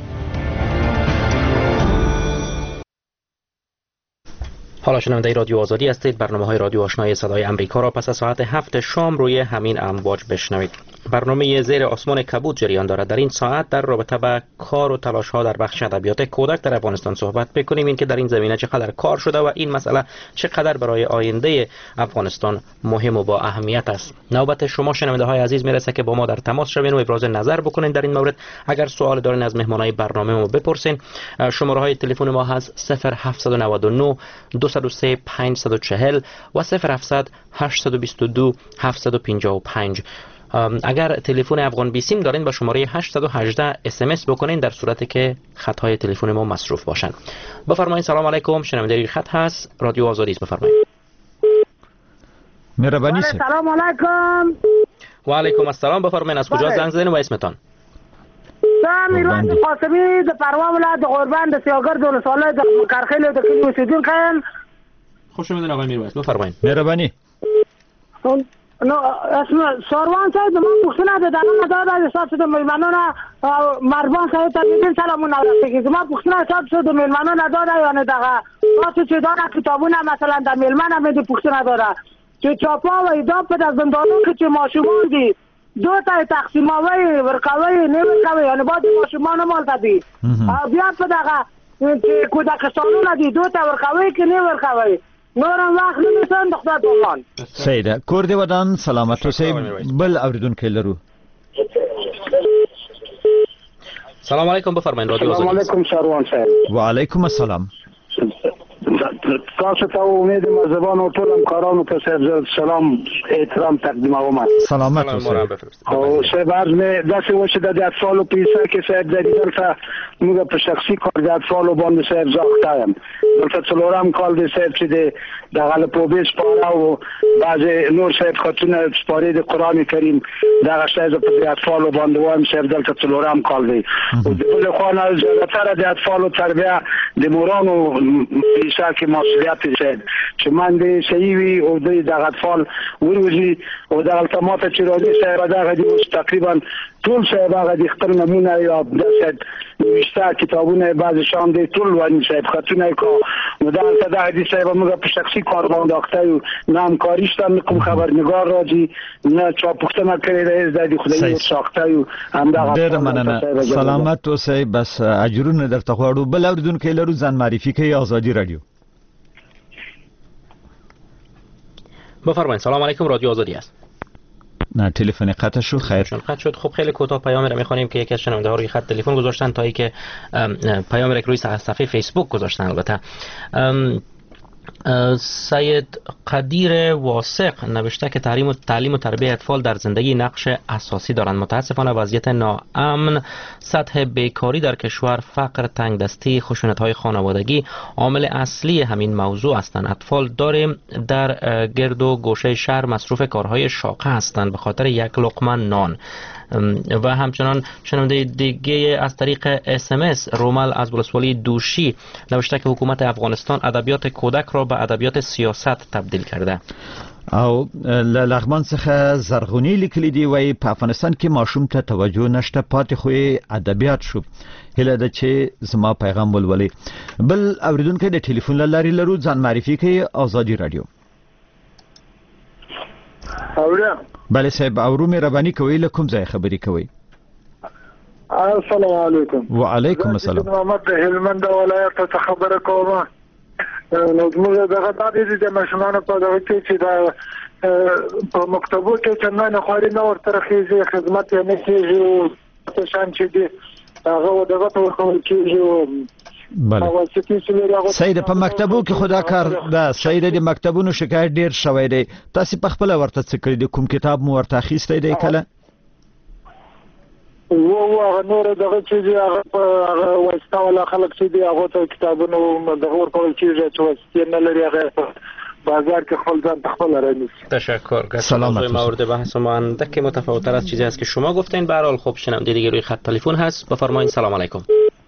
حالا شنونده رادیو آزادی هستید. برنامه های رادیو آشنای صدای امریکا را پس از ساعت هفت شام روی همین امواج بشنوید. برنامه زیر آسمان کبود جریان دارد. در این ساعت در رابطه با کار و تلاش ها در بخش ادبیات کودک در افغانستان صحبت بکنیم، این که در این زمینه چقدر کار شده و این مسئله چقدر برای آینده افغانستان مهم و با اهمیت است. نوبت شما شنونده های عزیز میرسه که با ما در تماس شوین و ابراز نظر بکنین در این مورد. اگر سوال دارین از مهمانای برنامه ما بپرسین. شماره های تلفن ما هست صفر هفت نه نه دو صفر سه پنج چهار صفر و صفر هفت هشت دو دو هفت پنج پنج. اگر تلفن افغان بی سیم دارین با شماره هشت یک هشت اس ام اس بکنین در صورتی که خط های تلفن ما مصروف باشن. بفرمایید. سلام علیکم، شنونده خط هست، رادیو آزادی است، بفرمایید. مهربانی. سلام علیکم. و علیکم السلام، بفرمایید. از کجا زنگ زدین و اسمتان؟ سلام میروان قاسمی د پروا ولایت قربان د سیاګر د ولسوالۍ د کارخیل د کلی اوسیدونکی یم. خوش آمدید آقای میروان، بفرمایید. مهربانی. نو اسم ساروان صاحب د ما پوښتنه ده دا دا د تاسو د میلمنونو مربان صاحب ته دې سلامونه ورسېږي. زما پوښتنه تاسو د میلمنونو دا ده یعنی دغه تاسو چې دا کتابونه مثلا د میلمنه مې د پوښتنه ده چې چاپا وای دا په زندانو کې چې ماشومان دي دو تا تقسیموي ورکوي نه ورکوي یعنی باید ماشومان مال دي او بیا په دغه چې کودکستانونه دي دو تا ورکوي کې نه ورکوي نورم وخت نه سند خدای دوان. سیده کور دی ودان سلامت اوسئ. بل اوریدونکي لرو. سلام علیکم، بفرمایید. رادیو آزادی. سلام علیکم شاروان صاحب. و علیکم السلام. تاسو ته امیدم از زبان و ټول همکارانو ته صاحب سلام احترام تقدیموم. سلامت اوسئ. او صاحب عرض مې داسې و چې د اطفالو په حصه کې صاحب د دلته موږ په شخصي کار د اطفالو باندې صاحب زاخته یم. دلته څلورم کال دی صاحب چې د دغه لپوبې سپاره او بعضې نور صاحب خطونه سپارې د قرآن کریم دغه شی زه په اطفالو باندې وایم صاحب دلته څلورم کال دی. او د بلې خوا نه زیاتره د اطفالو تربیه د مورانو حصه کې مسئولیت صاحب چې من دې صحیح وي او د دغه اطفال وروځي او دغه التماته چې راځي صاحب دغه دې تقریبا ټول صاحب هغه د خپل نمونه یا د صاحب نوشته کتابونه بعض شان دي ټول وایي صاحب خطونه کو نو دا څه د صاحب موږ په شخصي کار باندې اخته یو نام کاریشتن کوم خبرنگار راځي نه چا پښتنه کړی دی د خدای ساخته یو همدغه. ډېر مننه، سلامت اوسئ. بس اجرونه درته غواړو. بل اوریدونکي لرو، ځان معرفي کوي. آزادی رادیو. بفرمایید. سلام علیکم، رادیو آزادی است. نه تلفن قطع شد. خیر قطع شد. خب خیلی کوتاه پیامی رو میخوانیم که یکی از شنونده ها روی خط تلفن گذاشتن تا اینکه پیامی رو روی صفحه فیسبوک گذاشتن. البته سید قدیر واسق نوشته که تعلیم و تعلیم و تربیت اطفال در زندگی نقش اساسی دارند. متاسفانه وضعیت ناامن، سطح بیکاری در کشور، فقر، تنگدستی، خشونت‌های خانوادگی عامل اصلی همین موضوع هستند. اطفال داریم در گرد و گوشه شهر مصروف کارهای شاقه هستند به خاطر یک لقمه نان. و همچنان شنونده دیگه از طریق اس ام اس رومل از ولسوالی دوشی نوشته که حکومت افغانستان ادبیات کودک را به ادبیات سیاست تبدیل کرده. او لغمان څخه زرغونی لیکلی دی وای په افغانستان کې ماشوم ته توجه نشته پاتې خو ادبیات شو هله د چې زما پیغام ولولي. بل اوریدونکو د ټلیفون لاري لرو ځان معرفي کوي آزادي رادیو. اوریا بله صاحب اورو مې ربانی کوي له کوم ځای خبرې کوي؟ السلام علیکم. وعلیکم السلام. محمد د هلمند ولایت ته خبره کوم. نو زموږ دغه د دې د ماشومانو په دغه کې چې دا په مکتبو کې څنګه خوري نو ورته خېږي خدمت یې نه کېږي او شان چې دی هغه دغه ته ورکول کېږي. بله سید په مکتبو کې خدا کار دا سید د مکتبونو شکایت ډیر شوی دی. تاسو په خپل ورته څه کړی د کوم کتاب مو ورته اخیستی دی کله؟ و هغه نور دغه چې هغه هغه واسطه ولا خلک چې دی هغه ته کتابونو دغه ورکول کېږي چې واسطه نه لري هغه بازار کې خپل ځان تخپل رانی. تشکر. سلامت. مورد بحث ما اندک متفاوت از چیزی است که شما گفتین. به هر حال خب شنونده دیگه روی خط تلفن هست. بفرمایید. سلام علیکم.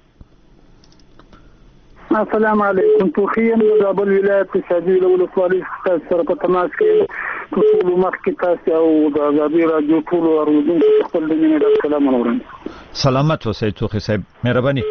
السلام علیکم. توخیم د زابل ولایت شادي ولسوالۍ سره په تماس کې ټول مخکې تاسو او د آزادي رادیو ټول اوریدونکو خپل د مینې د سلام اورم. سلامت اوسئ توخی صاحب. مهرباني.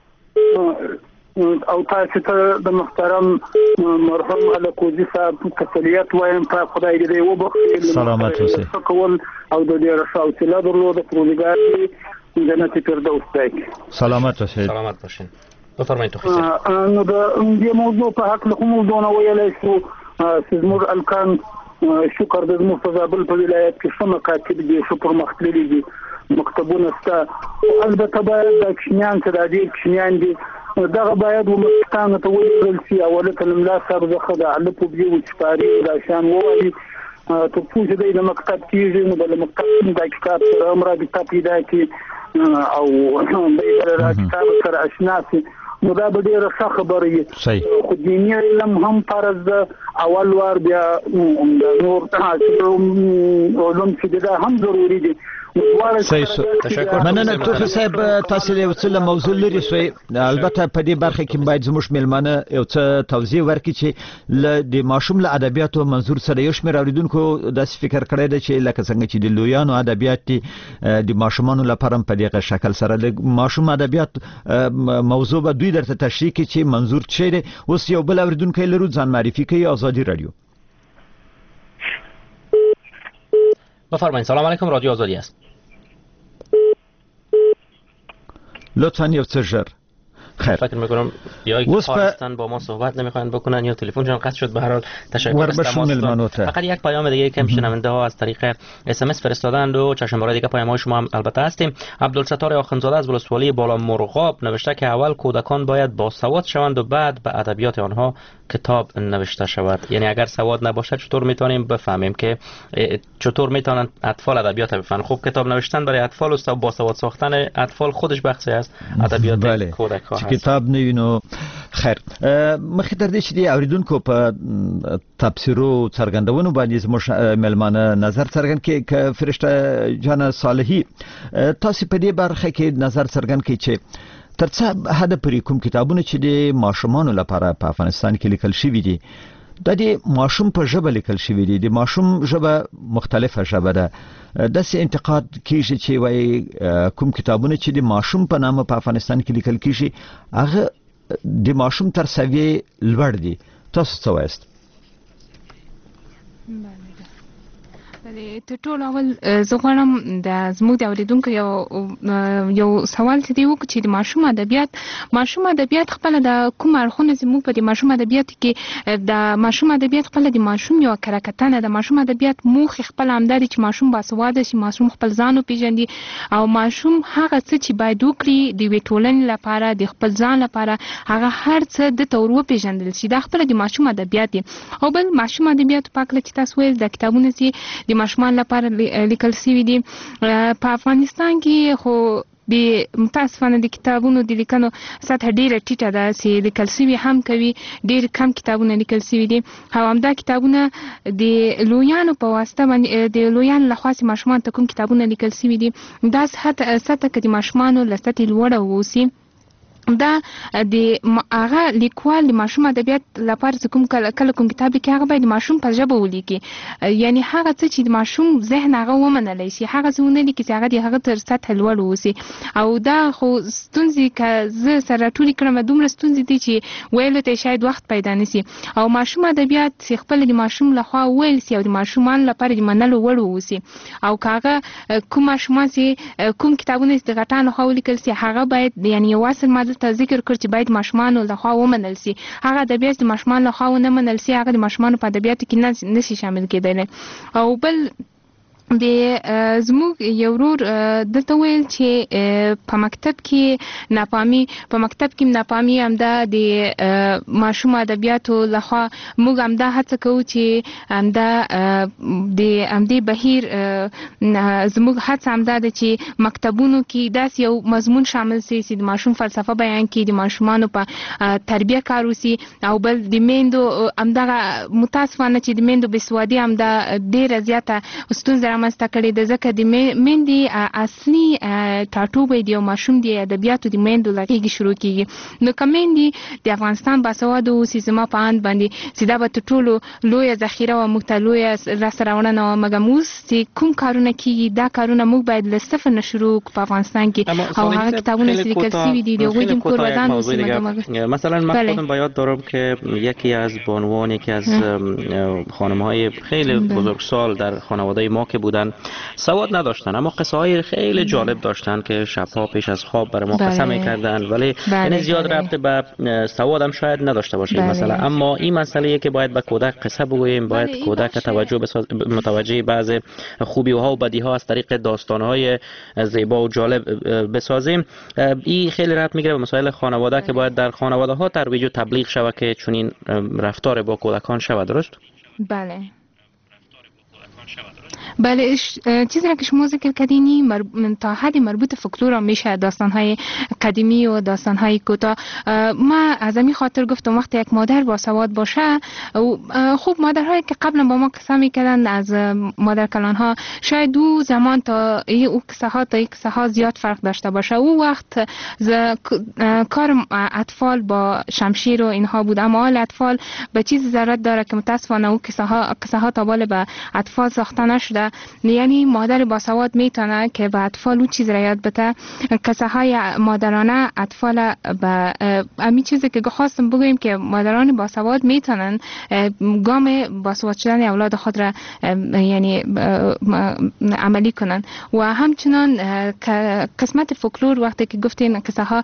او تاسو ته د محترم مرحوم الکوزي صاحب تسلیت وایم په خدای دې وبخښي. سلامت اوسئ. کول او د دې رساوسله درلوده پروګرام جنت فردوس دی. سلامت اوسئ. سلامت باشین. بفرمایید توخی صاحب. نو د دې موضوع په حق له کومو دونه ویلای شو چې زموږ الکان شکر د زموږ په زابل په ولایت کې څه مکاتب دي شو پر مختلفي دي مکتبونه سته. البته باید د کشمیان ته د دې کشمیان دي دغه باید ومستانه ته ویل شي اوله کلمه صاحب زخه د علي په دې وچپاري د شان وایي ته پوښتنه د مکتب کېږي نو د مکتب د کتاب سره امر د کتاب پیدا کی او د کتاب سره آشنا شي نو دا به ډیره ښه خبره وي. خو دیني علم هم فرض ده اول وار بیا نور علوم چې دا هم ضروري دي. تشکر. مننه توخی صاحب. تاسو له وڅله موضوع لري سوی البته په دې برخه کې باید زموږ ملمانه یو څه توضیح ورکړي چې ل د ماشوم له ادبیاتو منظور سره یو شمېر اوریدونکو داسې فکر کړی دی چې لکه څنګه چې د لویانو ادبیات دي د ماشومانو لپاره په دغه شکل سره د ماشوم ادبیات موضوع به دوی درته تشریح کړي چې منظور څه دی. اوس یو بل اوریدونکو لرو ځان معرفي کوي آزادي رادیو. بفرمایید. سلام علیکم. رادیو آزادی است. لطفاً یو څه ژر. خیر. فکر میکنم یا اینکه هستن با ما صحبت نمیخوان بکنن یا تلفنشون قطع شد. به هر حال تشکر از تماستون. فقط یک پیام دیگه که شنونده ها از طریق اس ام اس فرستادند و چشم برای دیگه پیام های شما هم البته هستیم. عبدالستار آخوندزاده از ولسوالی بالا مرغاب نوشته که اول کودکان باید باسواد شوند و بعد به ادبیات آنها کتاب نوشته شود. یعنی اگر سواد نباشه چطور میتونیم بفهمیم که چطور میتونن اطفال ادبیات بفهمن؟ خب کتاب نوشتن برای اطفال و باسواد ساختن اطفال خودش بخشی است ادبیات بله. کودک ها هست. کتاب نوینو. خیر مخکې تر دې چې دی اوریدونکو په تفسیرو څرګندونو باندې زموږ ملمانه نظر څرګند کړي ک فرشته جان صالحي تاسو په دې برخه کې نظر څرګند کړي چې تر څه حد پورې کوم کتابونه چې د ماشومانو لپاره په افغانستان کې لیکل شوي دي د دې ماشوم په ژبه لیکل شوي دي. د ماشوم ژبه مختلفه ژبه ده. داسې انتقاد کیږي چې وایي کوم کتابونه چې د ماشوم په نامه په افغانستان کې لیکل کیږي هغه د ماشوم تر سویې لوړ دي. تاسو څه وایست؟ ته ټول اول زه غواړم د زموږ د اوریدونکو یو یو سوال چې دی وکړي چې د ماشوم ادبیات ماشوم ادبیات خپل د کوم اړخونه زموږ په د ماشوم ادبیات کې د ماشوم ادبیات خپل د ماشوم یو کرکټنه د ماشوم ادبیات موخ خپل همداري چې ماشوم باسواده شي ماشوم خپل ځان پیژني او ماشوم هغه څه چې باید وکړي د وی ټولنې لپاره د خپل ځان لپاره هغه هر څه د تورو پیژندل شي دا خپل د ماشوم ادبیات دي. او بل ماشوم ادبیات پاکله چې تاسو ویل د کتابونو چې د ماشومان لپاره لیکل شوي دي په افغانستان کې خو د متاسفانه د کتابونو د لیکنو سطح ډیره ټیټه ده چې لیکل شوي هم کوي ډیر کم کتابونه لیکل شوي دي او همدا کتابونه د لویانو په واسطه باندې د لویانو لخوا چې ماشومان ته کوم کتابونه لیکل شوي دي دا سطح که د ماشومانو له سطحې لوړه واوسي دا د هغه لیکوال د ماشوم ادبیات لپاره کوم کله کوم کتاب لیکي هغه باید د ماشوم په ژبه ولیکي یعنی هغه څه چې د ماشوم ذهن هغه ومنلی شي هغه څه ونه لیکي چې هغه د هغه تر سطح لوړ واوسي او دا خو ستونزې که زه سره ټولې کړم دومره ستونزې دي چې ویلو ته شاید وخت پیدا نشي او ماشوم ادبیات چې خپل د ماشوم لخوا ویل شي او د ماشومان لپاره د منلو وړ واوسي او که هغه کوم ماشومان چې کوم کتابونه د غټانو لخوا ولیکل شي هغه باید یعنی یو اصل ماده ته ذکر کړ چې باید ماشومان لخوا ومنل شي هغه ادبیات د ماشومان لخوا ونه منل شي هغه د ماشومان په ادبیاتو کې نه نشي شامل کېدلی او بل د زموږ یو ورور دلته ویل چې په مکتب کې ناپامي په مکتب کې ناپامي همدا د ماشوم ادبیاتو لخوا موږ همدا هڅه کوو چې همدا د همدې بهیر زموږ هڅه همدا ده چې مکتبونو کې داسې یو مضمون شامل شي چې د ماشوم فلسفه بیان کړي د ماشومانو په تربیه کار وشي او بل د میندو همدغه متاسفانه چې د میندو بېسوادي همدا ډېره زیاته ستونزه رامنځته کړې ده ځکه د میندې اصلي ټاټوبی د یو ماشوم د ادبیاتو د میندو له غېږې شروع کېږي نو که میندې د افغانستان باسواده اوسي زما په اند باندې چې دا به تر ټولو لویه ذخیره وه موږ ته لویه لاسته راوړنه وه مګر اوس چې کوم کارونه کېږي دا کارونه موږ باید له صفر نه شروع کړو په افغانستان کې او هغه کتابونه چې لیکل شوي دي د هغوی د کوربدان اوسي مثلا من خودم به یاد دارم که یکی از بانوان یکی از خانم‌های خیلی بزرگسال در خانواده ما که بودن سواد نداشتن اما قصه های خیلی جالب داشتن که شبها پیش از خواب برای ما قصه میکردن ولی یعنی زیاد ربط به سواد هم شاید نداشته باشه مسئله اما این مسئله که باید به کودک قصه بگوییم باید کودک توجه بساز... متوجه بعض خوبی ها و بدی ها از طریق داستان های زیبا و جالب بسازیم این خیلی ربط میگیره به مسائل خانواده که باید در خانواده ها ترویج و تبلیغ شود که چنین رفتار با کودکان شود درست بله بله چیزی را که شما ذکر کردینی مر... تا حدی مربوط فولکلور میشه داستان‌های قدیمی و داستان‌های کوتاه ما از همین خاطر گفتم وقتی یک مادر با سواد باشه خوب مادرهایی که قبلا با ما قصه میکردن از مادر کلان‌ها شاید دو زمان تا او قصه ها تا این قصه ها زیاد فرق داشته باشه او وقت ز... کار اطفال با شمشیر و اینها بود اما حال اطفال به چیز ضرورت داره که متاسفانه او قصه ها قصه ها تا بالا به اطفال ساخته نشده یعنی مادر باسواد میتونه که به اطفال اون چیز را یاد بده قصه های مادرانه اطفال به امی چیزی که خواستم بگویم که مادران باسواد میتونن گام باسواد شدن اولاد خود را یعنی عملی کنن و همچنان قسمت فولکلور وقتی که گفتین قصه ها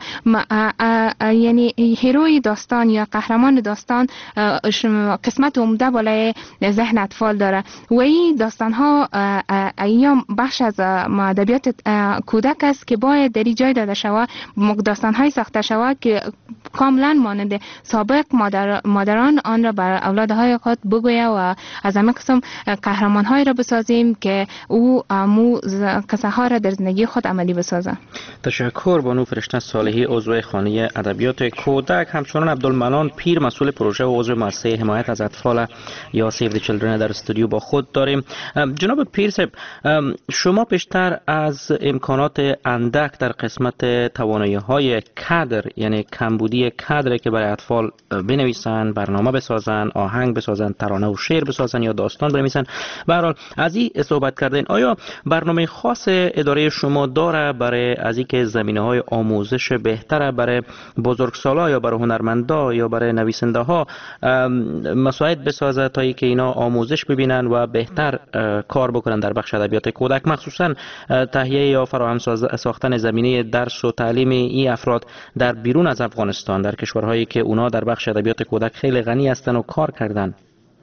یعنی هیروی داستان یا قهرمان داستان قسمت عمده بالای ذهن اطفال داره و این داستان ها ایام بخش از ادبیات کودک است که باید در جای داده شود داستان های ساخته شود که کاملا مانند سابق مادر مادران آن را بر اولادهای خود بگوید و از همه قسم قهرمان های را بسازیم که او مو قصه ها را در زندگی خود عملی بسازه. تشکر بانو فرشته صالحی عضو خانه ادبیات کودک همچنان عبدالمنان پیر مسئول پروژه و عضو مؤسسه حمایت از اطفال یا سیو دی چیلدرن در استودیو با خود داریم. جناب پیر صاحب شما بیشتر از امکانات اندک در قسمت توانایی های کادر یعنی کمبودی کادر که برای اطفال بنویسن برنامه بسازن آهنگ بسازن ترانه و شعر بسازن یا داستان بنویسن به هر حال از این صحبت کردین آیا برنامه خاص اداره شما داره برای از اینکه زمینه‌های آموزش بهتره برای بزرگسالا یا برای هنرمندا یا برای نویسنده ها مساعد بسازه تا اینکه اینا آموزش ببینن و بهتر کار بکنن در بخش ادبیات کودک مخصوصا تهیه یا فراهم ساختن زمینه درس و تعلیم این افراد در بیرون از افغانستان در کشورهایی که اونا در بخش ادبیات کودک خیلی غنی هستند و کار کردن.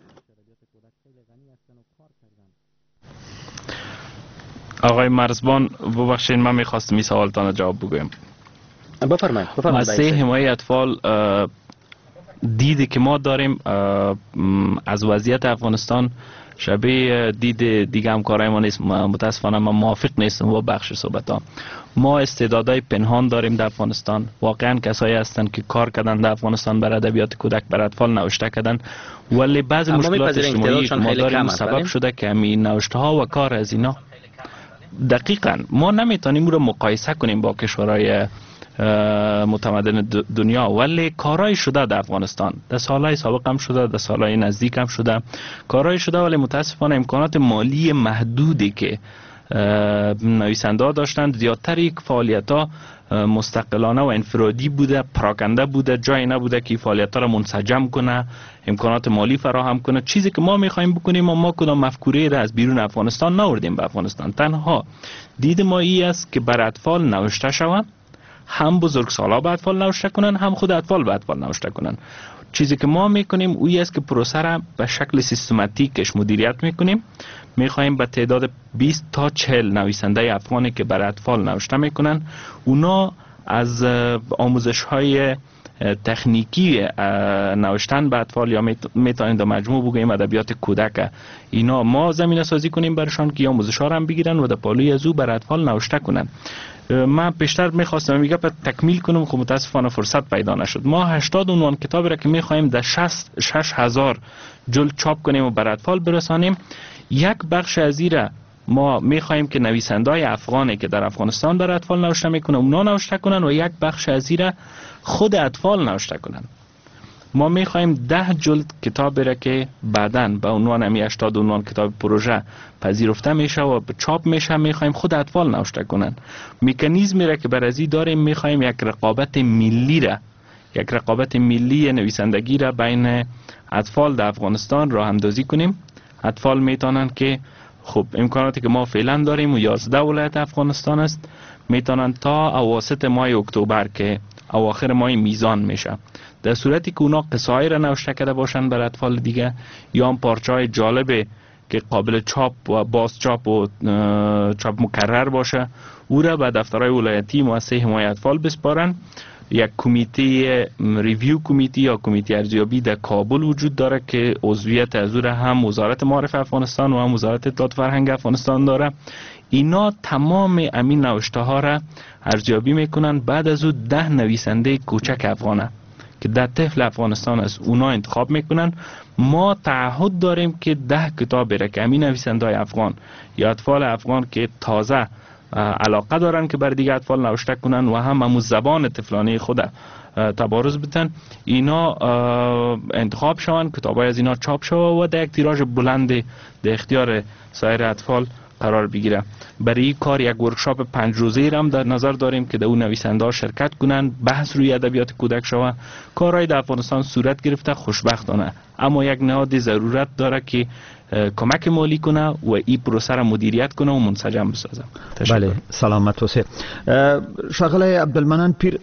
آقای مرزبان ببخشید من میخواستم این سوالتان جواب بگویم. بفرمایید. بفرمایید. مؤسسه حمایت اطفال دیدی که ما داریم از وضعیت افغانستان شبیه دید دیگه همکارای ما نیست. متاسفانه من موافق نیستم با بخش صحبت ها. ما استعدادهای پنهان داریم در افغانستان. واقعا کسایی هستن که کار کردن در افغانستان بر ادبیات کودک بر اطفال نوشته کردن، ولی بعضی مشکلات اجتماعی که ما داریم سبب شده که همین نوشته ها و کار از اینا دقیقاً ما نمیتونیم رو مقایسه کنیم با کشورهای متمدن دنیا، ولی کارهای شده در افغانستان در سالهای سابق هم شده، در سالهای نزدیک هم شده کارهای شده، ولی متاسفانه امکانات مالی محدودی که نویسنده ها داشتند، زیادتر یک فعالیت ها مستقلانه و انفرادی بوده، پراکنده بوده، جایی نبوده که فعالیت ها را منسجم کنه، امکانات مالی فراهم کنه. چیزی که ما میخوایم بکنیم و ما کدام مفکوره را از بیرون افغانستان نوردیم به افغانستان. تنها دید ما ای است که بر اطفال نوشته شود، هم بزرگسالا به اطفال نوشته کنن، هم خود اطفال به اطفال نوشته کنن. چیزی که ما میکنیم اویی است که پروسه را به شکل سیستماتیکش مدیریت میکنیم. میخوایم به تعداد بیست تا چهل نویسنده افغانی که بر اطفال نوشته میکنن، اونا از آموزش های تکنیکی نوشتن به اطفال یا میتونیم در مجموع بگوییم ادبیات کودک، اینا ما زمینه سازی کنیم برشان که آموزش ها را هم بگیرن و در پالوی از او بر اطفال نوشته کنن. من بیشتر میخواستم میگه پر تکمیل کنم، خب متاسفانه فرصت پیدا نشد. ما هشتاد عنوان کتاب را که میخوایم در شش هزار جلد چاپ کنیم و بر اطفال برسانیم. یک بخش از این را ما میخوایم که نویسنده‌های افغانی که در افغانستان بر اطفال نوشته میکنن اونا نوشته کنن و یک بخش از این را خود اطفال نوشته کنن. ما میخوایم ده جلد کتاب را که بعداً به عنوان همی هشتاد عنوان کتاب پروژه پذیرفته میشه و چاپ میشه، میخوایم خود اطفال نوشته کنن. مکانیزمی را که بر ازی داریم، میخوایم یک رقابت ملی را یک رقابت ملی نویسندگی را بین اطفال در افغانستان راه اندازی کنیم. اطفال میتونن که خب امکاناتی که ما فعلا داریم و یازده ولایت افغانستان است، میتونن تا اواسط ماه اکتبر که اواخر ماه میزان میشه، در صورتی که اونا قصه‌ای را نوشته کرده باشن بر اطفال دیگه یا هم پارچه‌های جالب که قابل چاپ و باز چاپ و چاپ مکرر باشه، او را به دفترهای ولایتی مؤسسه حمایت اطفال بسپارن. یک کمیته ریویو کمیته یا کمیته ارزیابی در کابل وجود داره که عضویت از او را هم وزارت معارف افغانستان و هم وزارت اطلاعات فرهنگ افغانستان داره. اینا تمام امین نوشته ها را ارزیابی میکنن. بعد از او ده نویسنده کوچک افغانه که در طفل افغانستان از اونا انتخاب میکنن. ما تعهد داریم که ده کتاب را که امین نویسنده های افغان یا اطفال افغان که تازه علاقه دارن که بر دیگه اطفال نوشته کنن و هم همون زبان طفلانه خود تبارز بدن، اینا انتخاب شوند، کتابای از اینا چاپ شوند و در یک تیراژ بلند در اختیار سایر اطفال قرار بگیره. برای این کار یک ورکشاپ پنج روزه را هم در نظر داریم که در اون نویسنده ها شرکت کنند، بحث روی ادبیات کودک شود. کارهای در افغانستان صورت گرفته خوشبختانه، اما یک نهاد ضرورت داره که کمک مالی کنه و این پروسه را مدیریت کنه و منسجم بسازه. بله، سلامت اوسه. ښاغلی عبدالمنان پیر،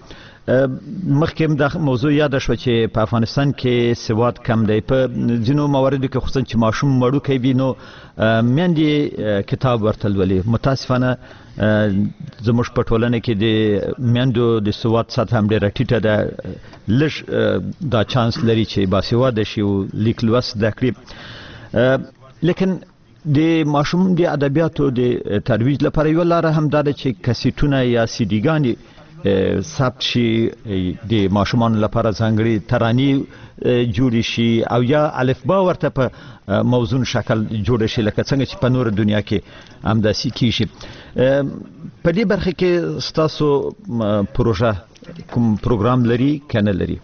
مخکې د موضوع یاد شو چې په افغانستان کې سواد کم دی. په ځینو مواردو کې خصوصا چې ماشوم وړوکی وي نو میندې کتاب ورته لولي. متاسفانه زموږ په ټولنه کې د میندو د سواد سطح هم ډېره ټیټه ده. لږ دا چانس لري چې باسواده شي او لیک لوست زده کړي. لیکن د ماشوم د ادبیاتو د ترویج لپاره یوه لاره هم دا ده چې کسیټونه یا سیډیګانې ثبت شي، د ماشومانو لپاره ځانګړي ترانې جوړې شي او یا الفبا ورته په موزون شکل جوړ شي لکه څنګه چې په نور دنیا کې همداسې کیږي. په دې برخه کې ستاسو پروژه کوم پروګرام لري که نه لري؟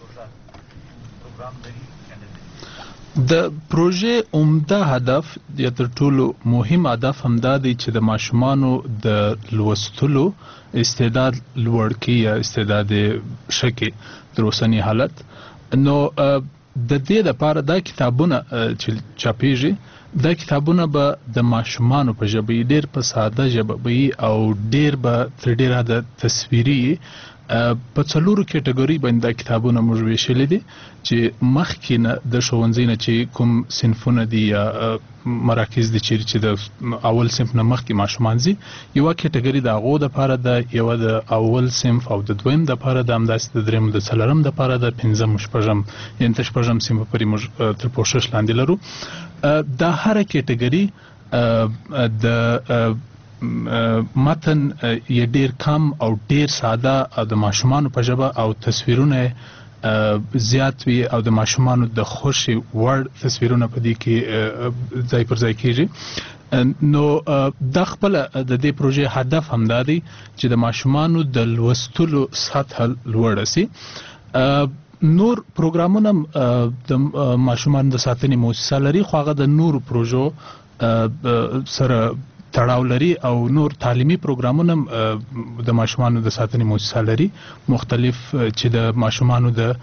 د پروژې عمده هدف یا تر ټولو مهم هدف همدا دی چې د ماشومانو د لوستلو استعداد لوړ کړي یا استعداد ښه کړي تر اوسني حالت. نو د دې لپاره دا کتابونه چې چاپیږي، دا کتابونه به د ماشومانو په ژبه ډېر په ساده ژبه وي او ډېر به تر ډېره د تصویري په څلورو کټګوري باندې د کتابونو موږ ویشل دي چې مخکې نه د ښوونځي نه چې کوم صنفونه دي یا مراکز دي چې د اول صنف نه مخکې ماشومان زی یو کټګوري د هغو دپاره ده یو د اول صنف او د دویم دپاره ده همداسې د درېیم د څلورم دپاره ده پنځم شپږم یعنې تر شپږم صنف پورې موږ تر پوښښ لاندې لرو دا هره کټګوري د متن یې ډیر کم او ډیر ساده د ماشومانو په ژبه او تصویرونه زیات وي او د ماشومانو د خوشي وړ تصویرونه په دې کې ځای پر ځای کیږي نو د خپل د دې پروژې هدف هم دا دی چې د ماشومانو د لوستلو سطح لوړ شي. نور پروګرامونه د ماشومانو د ساتنې مؤسسه لري خو هغه د نور پروژو سره تړاو لري او نور تعلیمي پروګرامونه د ماشومانو د ساتنې مؤسسه لري مختلف چې د ماشومانو د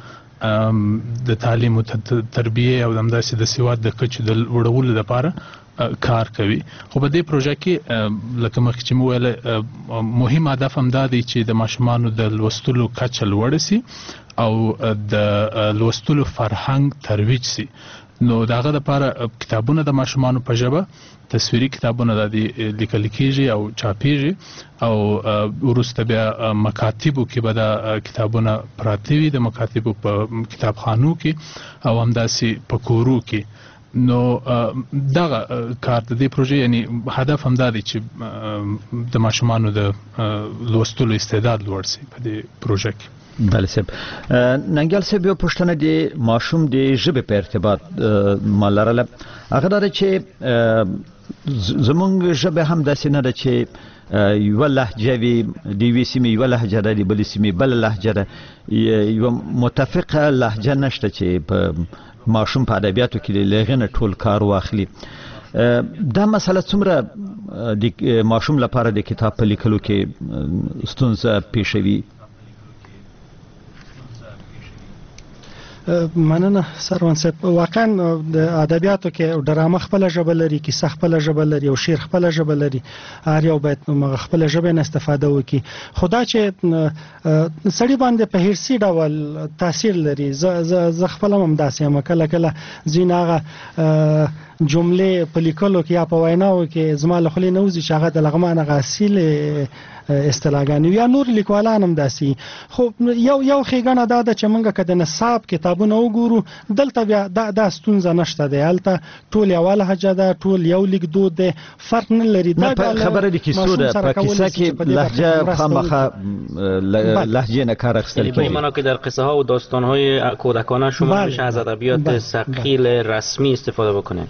د تعلیم او تربیه او همداسې د سواد د کچې د وړولو لپاره کار کوي. خو په دې پروژه کې لکه مخکې چې مو ویل مهم هدف هم دا دی چې د ماشومانو د لوستلو کچه لوړه سي او د لوستلو فرهنګ ترویج سي. نو داغه لپاره کتابونه د ماشومانو په ژبه تصویري کتابونه د لیکل کېږي او چاپېږي او وروسته بیا مکاتبو کې به دا کتابونه پراته وي د مکاتبو په کتابخانو کې او همداسې په کورو کې. نو دغه کار د دې پروژې یعنی هدف هم دا دی چې د ماشومانو د لوستلو استعداد لوړ شي په دې پروژه کې. بله صاحب ننګیال صاحب یو پوښتنه د ماشوم د ژبې په ارتباط ما لرله هغه دا چې زمونږ ژبه هم داسې نه ده چې یوه لهجه وي د یوې سیمې یوه لهجه ده د بلې سیمې بله لهجه ده یوه متفقه لهجه نشته چې په ماشوم په ادبیاتو کې له هغې نه ټول کار واخلي. دا مسله څومره د ماشوم لپاره د کتاب په لیکلو کې ستونزه پیښوي؟ مننه سروان صاحب. واقعا د ادبیاتو کې ډرامه خپل ژبه لري کیسه خپل ژبه لري او شعر خپل ژبه لري هر یو باید خپل ژبه نه استفاده وکړي. خدا چې سړی باندې په هرڅ ډول تاثیر لري ز خپل هم داسې هم کله کله زیناغه جملې په لیکلو کې یا په ویناو کې زما له خلې نه وځي چې هغه د لغمانه غاسیل اصطلاحګانې یا نور لیکوالان هم داسي. خو یو یو خېګنه دا ده چې موږ کده نصاب کتابونه وګورو دلته بیا د د ستونزه نشته دی هلته ټول یو لهجه ده ټول یو لیک دود ده فرق نه لري. دا خبره دي کیسو ده په کیسه کې لهجه خامخه لهجه نه کار اخیستل کیږي. معنا که در قصه ها و داستان های کودکانه شما میشه از ادبیات ثقیل رسمی استفاده بکنه.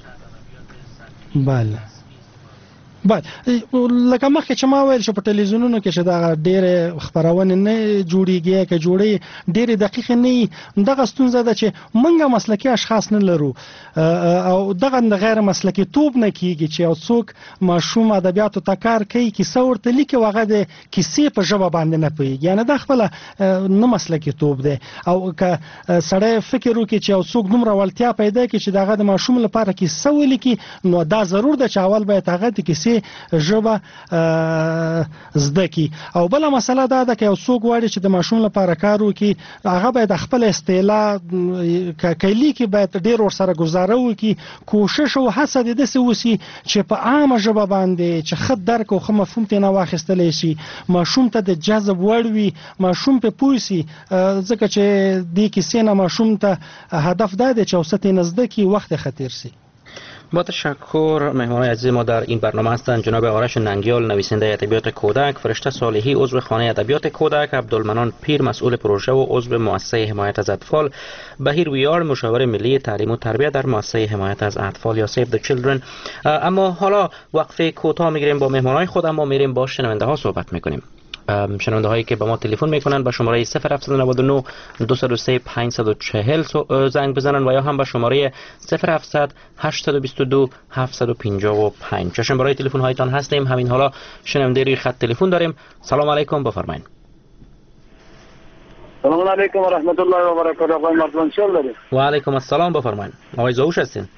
بله بله لکه مخکې چې ما ویل چې په ټلویزیونونو کې چې دا ډېرې خپرونې نه جوړېږي که جوړې ډېرې دقیقې نه دغه ستونزه ده چې موږ مسلکي اشخاص نه لرو او دغه د غیر مسلکي توب نه کیږي چې یو څوک ماشوم ادبیاتو ته کار کوي کیسه ورته لیکي او هغه د کیسې په ژبه باندې نه پوهېږي یعنې دا خپله نه مسلکي توب دی. او که سړی فکر وکړي چې یو څوک دومره وړتیا پیدا کړي چې د هغه د ماشوم لپاره کیسه ولیکي نو دا ضرور ده چې اول باید هغه د کیسې ژبه زده کی. او بل مسله دا ده چې یو څوک غواړي چې د ماشوم لپاره کار وکړي هغه باید خپل اصطلاح کلی کې باید ډیر ور سره گزاره وکړي کوشش او هڅه د دې وسی چې په عامه ژبه باندې چې خد درک او مفهوم ته نه واخیستل شي ماشوم ته د جذب وړوي ماشوم په پوسی ځکه چې د کیسې نه ماشوم ته هدف دا دی چې اوسط نزدیکی وخت خطر سي. با تشکر. مهمان عزیز ما در این برنامه هستند جناب آرش ننگیال نویسنده ادبیات کودک، فرشته صالحی عضو خانه ادبیات کودک، عبدالمنان پیر مسئول پروژه و عضو مؤسسه حمایت از اطفال، بهیر ویار مشاور ملی تعلیم و تربیت در مؤسسه حمایت از اطفال یا سیو د چیلدرن. اما حالا وقفه کوتاه میگیریم با مهمانان خود اما میریم با شنونده ها صحبت میکنیم. شنونده هایی که با ما تلفن میکنن با شماره صفر هفت نه نه دو صفر سه پنج چهار صفر زنگ بزنن و یا هم با شماره صفر هفت صفر هشت دو دو هفت پنج پنج. چه شماره تلفن هایتان هستیم. همین حالا شنونده روی خط تلفن داریم. سلام علیکم بفرمایید. سلام علیکم و رحمت الله و برکاته. آقای مردان شل داریم. و علیکم السلام بفرمایید. آقای زاوش هستین؟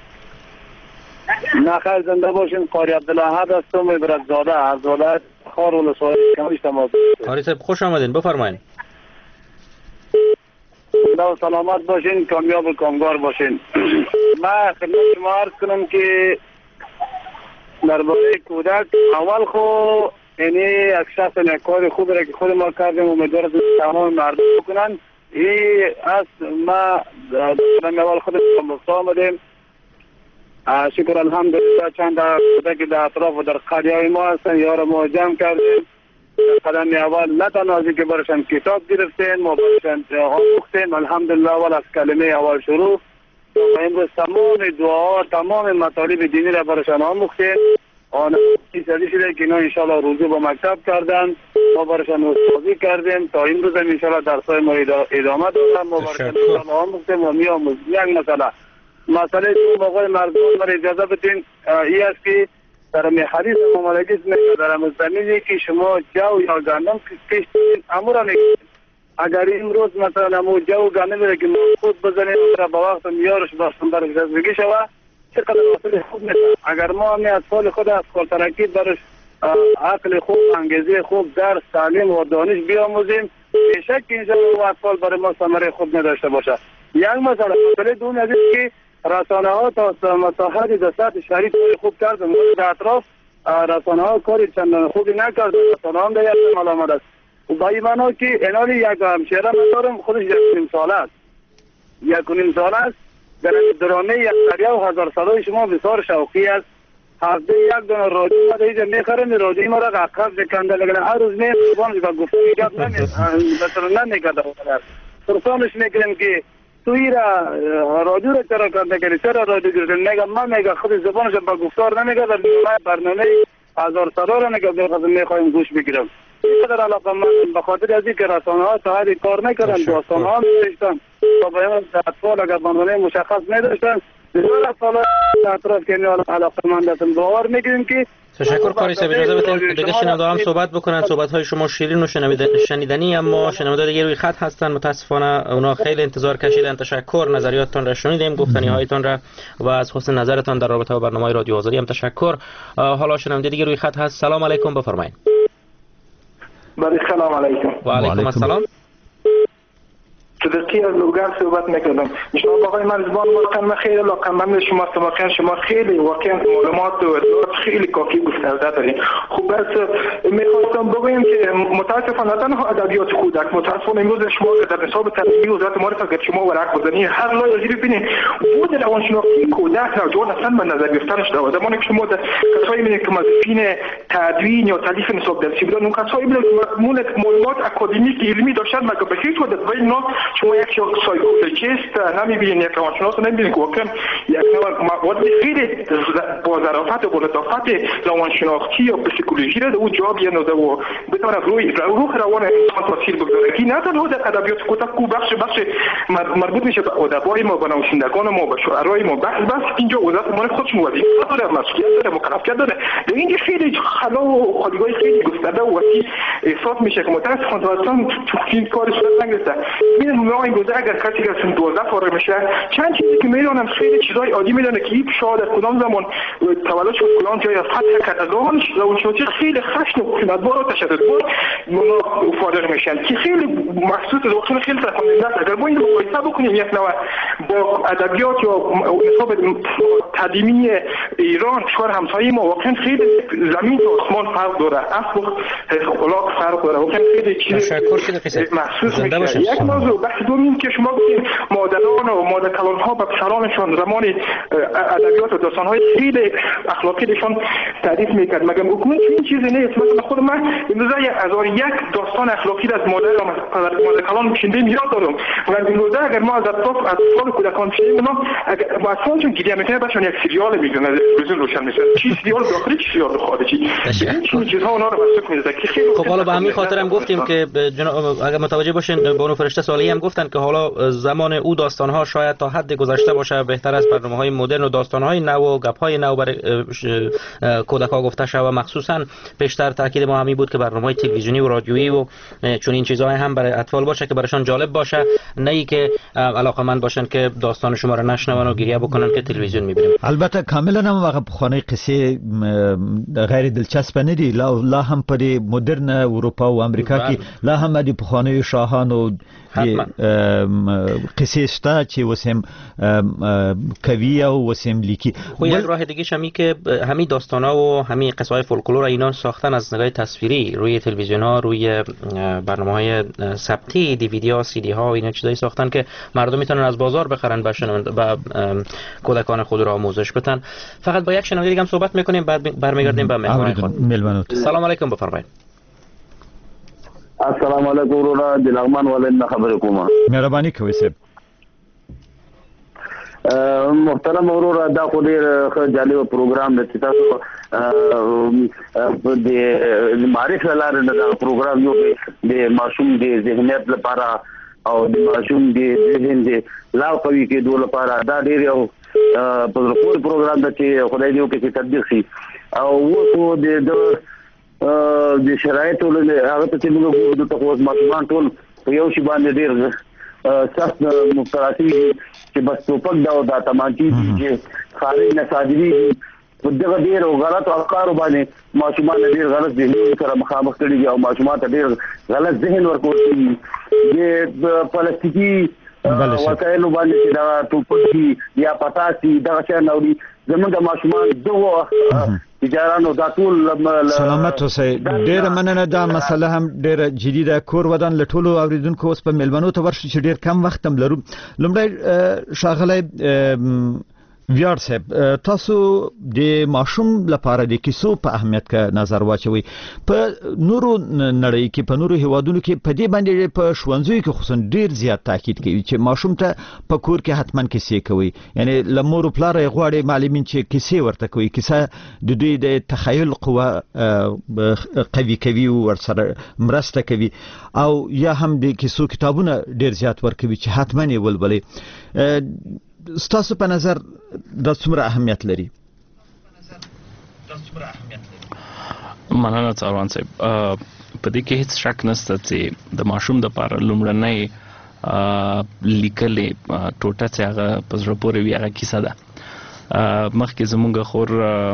نه خیر زنده باشین. قاری عبدالاحد هستم عبرت زاده از ولایت خار ولسوالی کمش تماس. قاری صاحب خوش آمدین بفرمایید. زنده و سلامت باشین، کامیاب و کامگار باشین. من خدمت شما عرض کنم که درباره کودک اول خو یعنی اکشاف نکار خوب را که خود ما کردیم امیدوارم تمام مردم بکنن. این از ما در اول خود مصطفی آمدیم، شکر الحمدلله چند کودک در اطراف و در قریه ما هستن، یارو ما جمع کردیم. قدم اول نه تنها که برشان کتاب گرفتیم ما برشان آموختیم الحمدلله، اول از کلمه اول شروع و امروز تمام دعاها تمام مطالب دینی را برشان آموختیم. آن فیصدی شده که اینا انشاءالله روزی با مکتب کردن، ما برشان استادی کردیم تا امروز هم انشاءالله درسای ما ادامه دادن، ما برشان انشاءالله آموختیم و می آموزیم. یک مسئله مسئله تو موقع مردم بر اجازه بدین ای است که در می حدیث ممالکیت میگه در مزمینی که شما جو یا گندم کشتین امورا میگید. اگر امروز مثلا مو جو گندم میگه که خود بزنیم را با وقت میارش باستن برش از بگی شوه چقدر اصل خوب نیست. اگر ما همی اطفال خود از کلترکیت برش عقل خوب، انگیزه خوب، درس، تعلیم و دانش بیاموزیم بیشک اینجا و اطفال برای ما ثمره خوب نداشته باشه. یک مسئله مسئله دوم از که رسانه ها تا مساحت در سطح شهری کاری خوب کردن، در اطراف رسانه ها کاری چندان خوبی نکردن، رسانه ها هم در یک ملامت است. و با این معنا که اینالی یک همشهره من دارم خودش یک نیم ساله است یک نیم ساله است در درامه یک قریه و هزار ساله شما بسیار شوقی است. هفته یک دونه رادیو ما در اینجا میخرم، رادیو ما را عقب بکنده لگن هر روز می زبانش با گفته گپ نمیکرده سرسانش میکنیم که توی را رادیو را چرا کنده کنی چرا رادیو گرده میگم من میگم خود زبانش با گفتار نمیگه در برنامه هزار ساله را نگه بخواستم میخوایم گوش بگیرم. اینقدر علاقه من به خاطر از اینکه رسانه ها تا حدی کار نکردن، داستان ها می‌نوشتن تا بیان اطفال اگر برنامه مشخص نداشتن بسیار اطفال اطراف که علاقه من هستن باور میگیریم که تشکر کاری صاحب. اجازه بدید دیگه شنوندگان صحبت بکنن. صحبت های شما شیرین و شنیدنی، اما شنونده دیگه روی خط هستن متاسفانه اونا خیلی انتظار کشیدن. تشکر، نظریاتتان را شنیدیم، گفتنی هایتان را و از حسن نظرتان در رابطه با برنامه رادیو آزادی هم تشکر. حالا شنونده دیگه روی خط هست. سلام علیکم، بفرمایید. بله سلام علیکم. و علیکم السلام. صدقی از لوگر صحبت میکردم. شما آقای مرزبان واقعا من خیلی علاقه‌مند شما واقعا شما خیلی واقعا معلومات و اطلاعات خیلی کافی گسترده دارین. خوب است میخواستم بگویم که متاسفانه تنها ادبیات کودک متاسفانه امروز شما در نصاب تعلیمی وزارت معارف اگر شما ورق بزنید هر لایه ازی ببینید بود روانشناختی کودک نوجوان اصلا به نظر گرفتنش داره. زمانی که شما کسایی میبینید که مدرسین تدوین یا تالیف نصاب درسی بودن اون کسایی میبینید معلومات اکادمیک علمی داشتن مگه به هیچ وجه ولی نه شما یک سایکولوژیست نمیبینید، یک روانشناس نمیبینید که واقعا یک نوع مواد خیلی با ظرافت و با لطافت روانشناختی یا پسیکولوژی را در اون جا بیاندازه و بتونه روی روح روان انسان تاثیر بگذاره که نه تنها در ادبیات کودک کو بخش بخش مربوط میشه به ادبای ما، به نویسندگان ما، به شاعرای ما، بس بس اینجا وزارت ما خودش وظیفه داره، مسئولیت داره، مکلفیت داره. در اینجا خیلی خلا و خالیگاه خیلی گسترده و وسیع احساس میشه که متاسفانه اصلا تو این کار صورت نگرفته. ما این روزه اگر کسی از دوازده فارغ میشه چند چیزی که میدونم خیلی چیزای عادی میدونه که این شاید در کدام زمان تولد شد کدام جای فتح کرد از آنش روانشناسی خیلی خشن و خشونتبار و تشددبار فارغ میشن که خیلی محسوس دکتر خیلی ترسناک است. اگر ما این رو مقایسه بکنیم یک نوع با ادبیات یا نصاب تعلیمی ایران کشور همسایه ما واقعا خیلی زمین تا آسمان فرق داره، اصل خلاق فرق داره، واقعا خیلی چیز محسوس میشه. یک موضوع بحث دومین که شما گفتید مادران و مادر کلان ها به پسرانشان زمان ادبیات و داستان های خیلی اخلاقیشان تعریف میکرد. مگر حکومت این چیزی نیست. مثلا خود من امروزه هزار یک داستان اخلاقی از مادر و مادر کلان شنیدم یاد دارم. مگر امروزه اگر ما از اطراف از اطفال کودکان شنیدیم اگر با اطفالشون گریه میکنه بهشون یک سریال میگن از تلویزیون روشن میشه، چی سریال داخلی چی سریال خارجی، این چیزها اونا رو مسئول میذاره که خیلی. خب حالا به همین خاطر هم گفتیم که اگر متوجه باشین بانو فرشته سالی هم گفتن که حالا زمان او داستان‌ها شاید تا حد گذشته باشه، بهتر از برنامه‌های مدرن و داستان‌های نو و گپ‌های نو برای کودک‌ها گفته شود. مخصوصاً بیشتر تاکید ما همین بود که برنامه‌های تلویزیونی و رادیویی و چون این چیزها هم برای اطفال باشه که برایشان جالب باشه، نه ای که علاقه‌مند باشن که داستان شما رو نشنون و گریه بکنن که تلویزیون می‌بینیم. البته کاملا هم هغه پخوانی قصې غیر دلچسپ نه دي، لا هم په مدرن اروپا او امریکا کې لا هم د پخوانی شاهانو قصې شته چې وسیم کوي او وسیم لیکي. خب یک راه دیگه شمی که همین داستانا و همین قصه‌های فولکلور اینا ساختن از نگاه تصویری روی تلویزیون‌ها، روی برنامه‌های ثبتی، دیویدی‌ها، سی‌دی‌ها و اینا چیزایی ساختن که مردم میتونن از بازار بخرن و کودکان خود را آموزش بدن. فقط با یک شنونده دیگه هم صحبت می‌کنیم، بعد برمیگردیم به مهمان خود. سلام علیکم، بفرمایید. السلام علیکم وروره، د لغمان ولایت خبرې کوم. مهرباني کوئ صاحب. محترم وروره، دا خو ډېر ښه جالب پروګرام دی چې تاسو د معرفت لاره نه دا پروګرام یو د ماشوم د ذهنیت لپاره او د ماشوم د ذهن د لا قوي کېدو لپاره دا ډېر یو په زړه پروګرام دی چې خدای دې وکړي چې تطبیق شي. او اوس د د شرایطو له هغه ته چې موږ ګورو د تاسو ماشومان ټول په یو شی باندې ډېر سخت مبتلا دي چې بس ټوپک دا او دا تمانچي دي چې خارج نه صادري دي په دغه ډېر غلط افکار باندې ماشومان ډېر غلط ذهني سره مخامخ کړي دي او ماشومان ته ډېر غلط ذهن ورکول دي. د پلاستیکي وسایلو باندې چې دا ټوپک دي یا پتاسي دغه څه نوري زموږ ماشومان دغه تجارانو دا ټول سلامت اوسئ. ډېر مننه. دا مسله هم ډېر جدي ده. کور ودان له ټولو اوریدونکو اوس په میلمنو ته ورشي چې ډېر کم وخت هم لرو. لومړی ښاغلی ویاړ صاحب، تاسو د ماشوم لپاره د کیسو په اهمیت کې نظر واچوي. په نورو نړۍ کې، په نورو هیوادونو کې په دې باندې په ښوونځیو کې خصوصا ډېر زیات تاکید کوي چې ماشوم ته په کور کې حتما کیسې کوي. یعنی له مور او پلار یې غواړي معلمین چې کیسې ورته کوي. کیسه د دوی د تخیل قوه قوي کوي او ورسره مرسته کوي، او یا هم د کیسو کتابونه ډېر زیات ورکوي چې حتما یې ولولي. ستاسو په نظر دا څومره اهمیت لري؟ مننه څاروان صاحب. په دې کې هیڅ شک نشته چې د ماشوم د لپاره لومړنۍ لیکلې ټوټه چې هغه په زړه پورې وي هغه کیسه ده. مخکې زموږ خور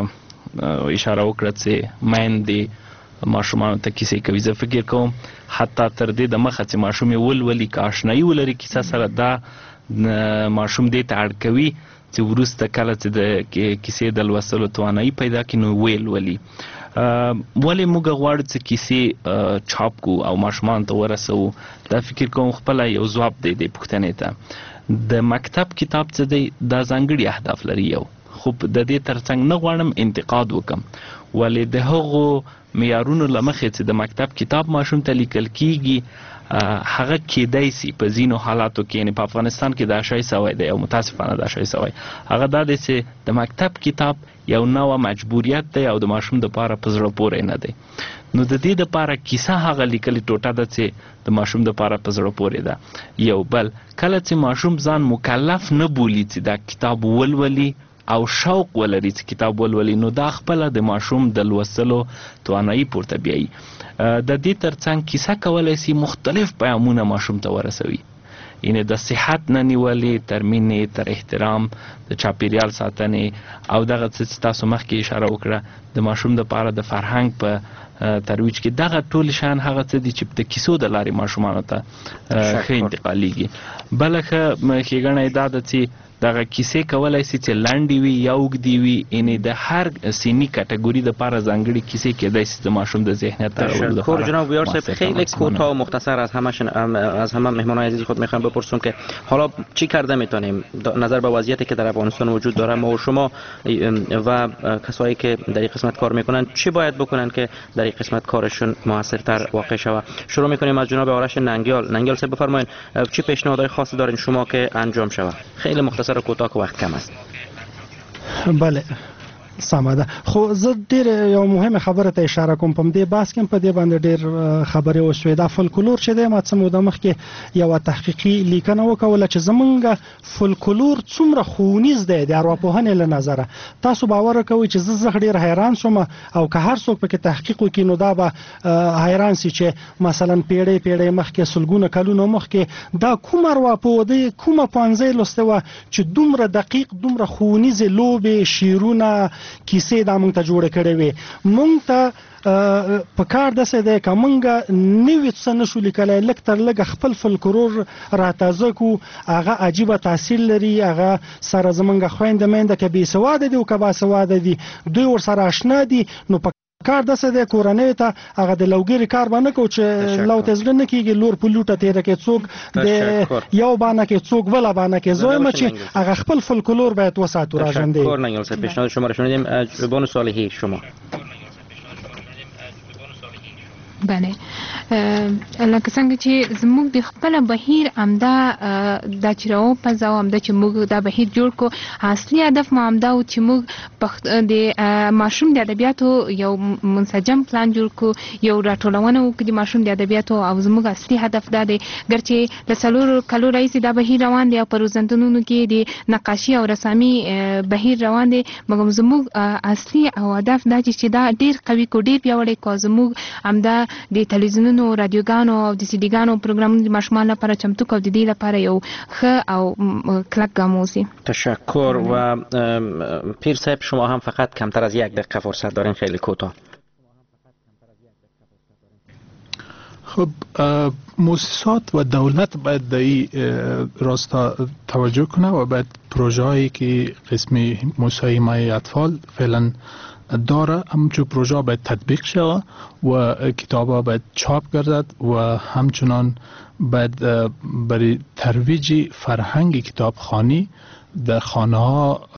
اشاره وکړه چې میندې ماشومانو ته کیسې کوي. زه فکر کوم حتی تر دې د مخه چې ماشوم یې ولولي که آشنایي ولري کیسه سره، دا ماشوم دې ته اړ کوي چې وروسته کله چې د کیسې د لوستلو توانایي پیدا کړي نو ویل ولي. ولې موږ غواړو چې کیسې چاپ کو او ماشومان ته ورسوو؟ دا فکر کوم خپله یو ځواب دی د پوښتنې ته. د مکتب کتاب څه دی، دا ځانګړي اهداف لري یو، خو د دې ترڅنګ نه غواړم انتقاد وکم، ولې د هغو معیارونو له مخې چې د مکتب کتاب ماشوم ته لیکل کیږي هغه کېدای سي په ځینو حالاتو کې، یعنې په افغانستان کې دا شی سوی دی او متاسفانه دا شی سوی هغه دا دی چې د مکتب کتاب یو نوع مجبوریت دی او د ماشوم دپاره په زړه پورې نه دی. نو د دې دپاره کیسه هغه لیکلې ټوټه ده چې د ماشوم دپاره په زړه پورې ده. یو بل کله چې ماشوم ځان مکلف نه بولي چې دا کتاب ولولي او شوق ولري چې کتاب ولولي، نو دا خپله د ماشوم د لوستلو توانایي پورته بیایي. د دې ترڅنګ کیسه کولی سي مختلف پیغامونه ماشوم ته ورسوي، یعنې د صحت نه نیولې تر مینې، تر احترام، د چاپیریال ساتنې او دغه څه چې تاسو مخکې اشاره وکړه د ماشوم دپاره د فرهنګ په ترویج کې، دغه ټول شیان هغه څه دي چې د کیسو د لارې ماشومانو ته ښه انتقالیږي. بله ښه ښېګڼه یې دا ده چې دغه کیسې کولی سي چې لنډې وي یا اوږدې وي، یعنې د هر سنی کاتگوری دپاره ځانګړې کیسې کیدای سي د ماشوم د ذهنیت ترولو دپاره. جناب ویار صاحب، خیلی کوتاه و مختصر از همه از همه مهمانان عزیز خود میخوام بپرسم که حالا چی کرده میتونیم نظر به وضعیتی که در افغانستان وجود داره، ما و شما و کسایی که در این قسمت کار میکنن چی باید بکنن که در این قسمت کارشون موثرتر واقع شود؟ شروع میکنیم از جناب آرش ننگیال. ننگیال صاحب بفرمایید چی پیشنهادهای خاصی دارین شما که انجام شود؟ خیلی مختصر و کوتاه که وقت کم است. بله، سمه ده. خو زه ډېر یو مهمه خبره ته اشاره کوم په دې باس کې په دې باندې ډېر خبرې وشوې. دا فولکلور چې دی ما څه موده مخکې یو تحقیقي لیکنه وکوله چې زمونږ فولکلور څومره ښوونیز دی د ارواپوهنې له نظره. تاسو باور کوئ چې زه زه ډېر حیران شوم او که هر څوک پکې تحقیق وکړي نو دا به حیران سي چې مثلا پیړۍ پیړۍ مخکې سلګونه کلونه مخکې دا کوم ارواپوه دی کومه پوهنځۍ لوستې وه چې دومره دقیق دومره ښوونیزې لوبې شعرونه کیسې دا مونږ ته جوړې کړې وې. مونږ ته په کار داسې دی که مونږ نوي څه نشو لیکلی لږ تر لږه خپل فولکلور راتازه کړو هغه عجیبه تاثیر لري. هغه سره زمونږ خویندې میندې که بېسواده دي او که باسواده دي دوی ورسره اشنا دي نو په کار داسې دی کورنۍ ته هغه د لوګري کار به نه کوو چې لو ته زړه نه کېږي لور په لوټه تېره کې څوک د یو بانه کې څوک بله بانه کې زه وایم چې هغه خپل فولکلور باید وساتو را ژوندی. تشکر ننگل صاحب. پیشنهاد شما را شنیدیم. زبان صالحی شما. بله لکه څنګه چې زموږ د خپل بهیر امدا د چرو په ځاو امدا چې موږ د بهیر جوړ کو اصلي هدف مو امدا او چې موږ د ماشوم د ادبیاتو یو منسجم پلان جوړ کو یو راټولونه وکړو د ماشوم د ادبیاتو او زموږ اصلي هدف دا دی ګرچې د څلور کلو رئیس د بهیر روان دی او پر وزندونو کې د نقاشي او رسامي بهیر روان دی مګر زموږ اصلي او هدف دا چې دا ډیر قوي کو ډیر پیاوړی کو زموږ امدا د تلویزیونونو رادیوګانو او د سي ډي ګانو پروګرامونو د ماشومان لپاره چمتو کو د دې لپاره یو ښه او کلک ګام اوسي. تشکر. و پیر صاحب شما هم فقط کمتر از یک دقیقه فرصت دارین خیلی کوتاه. خب مؤسسات و دولت باید در این راستا توجه کنه و باید پروژه هایی که قسم مساهمه اطفال فعلا داره همچون پروژه باید تطبیق شود و کتاب ها باید چاپ گردد و همچنان باید برای ترویج فرهنگ کتابخوانی در خانه ها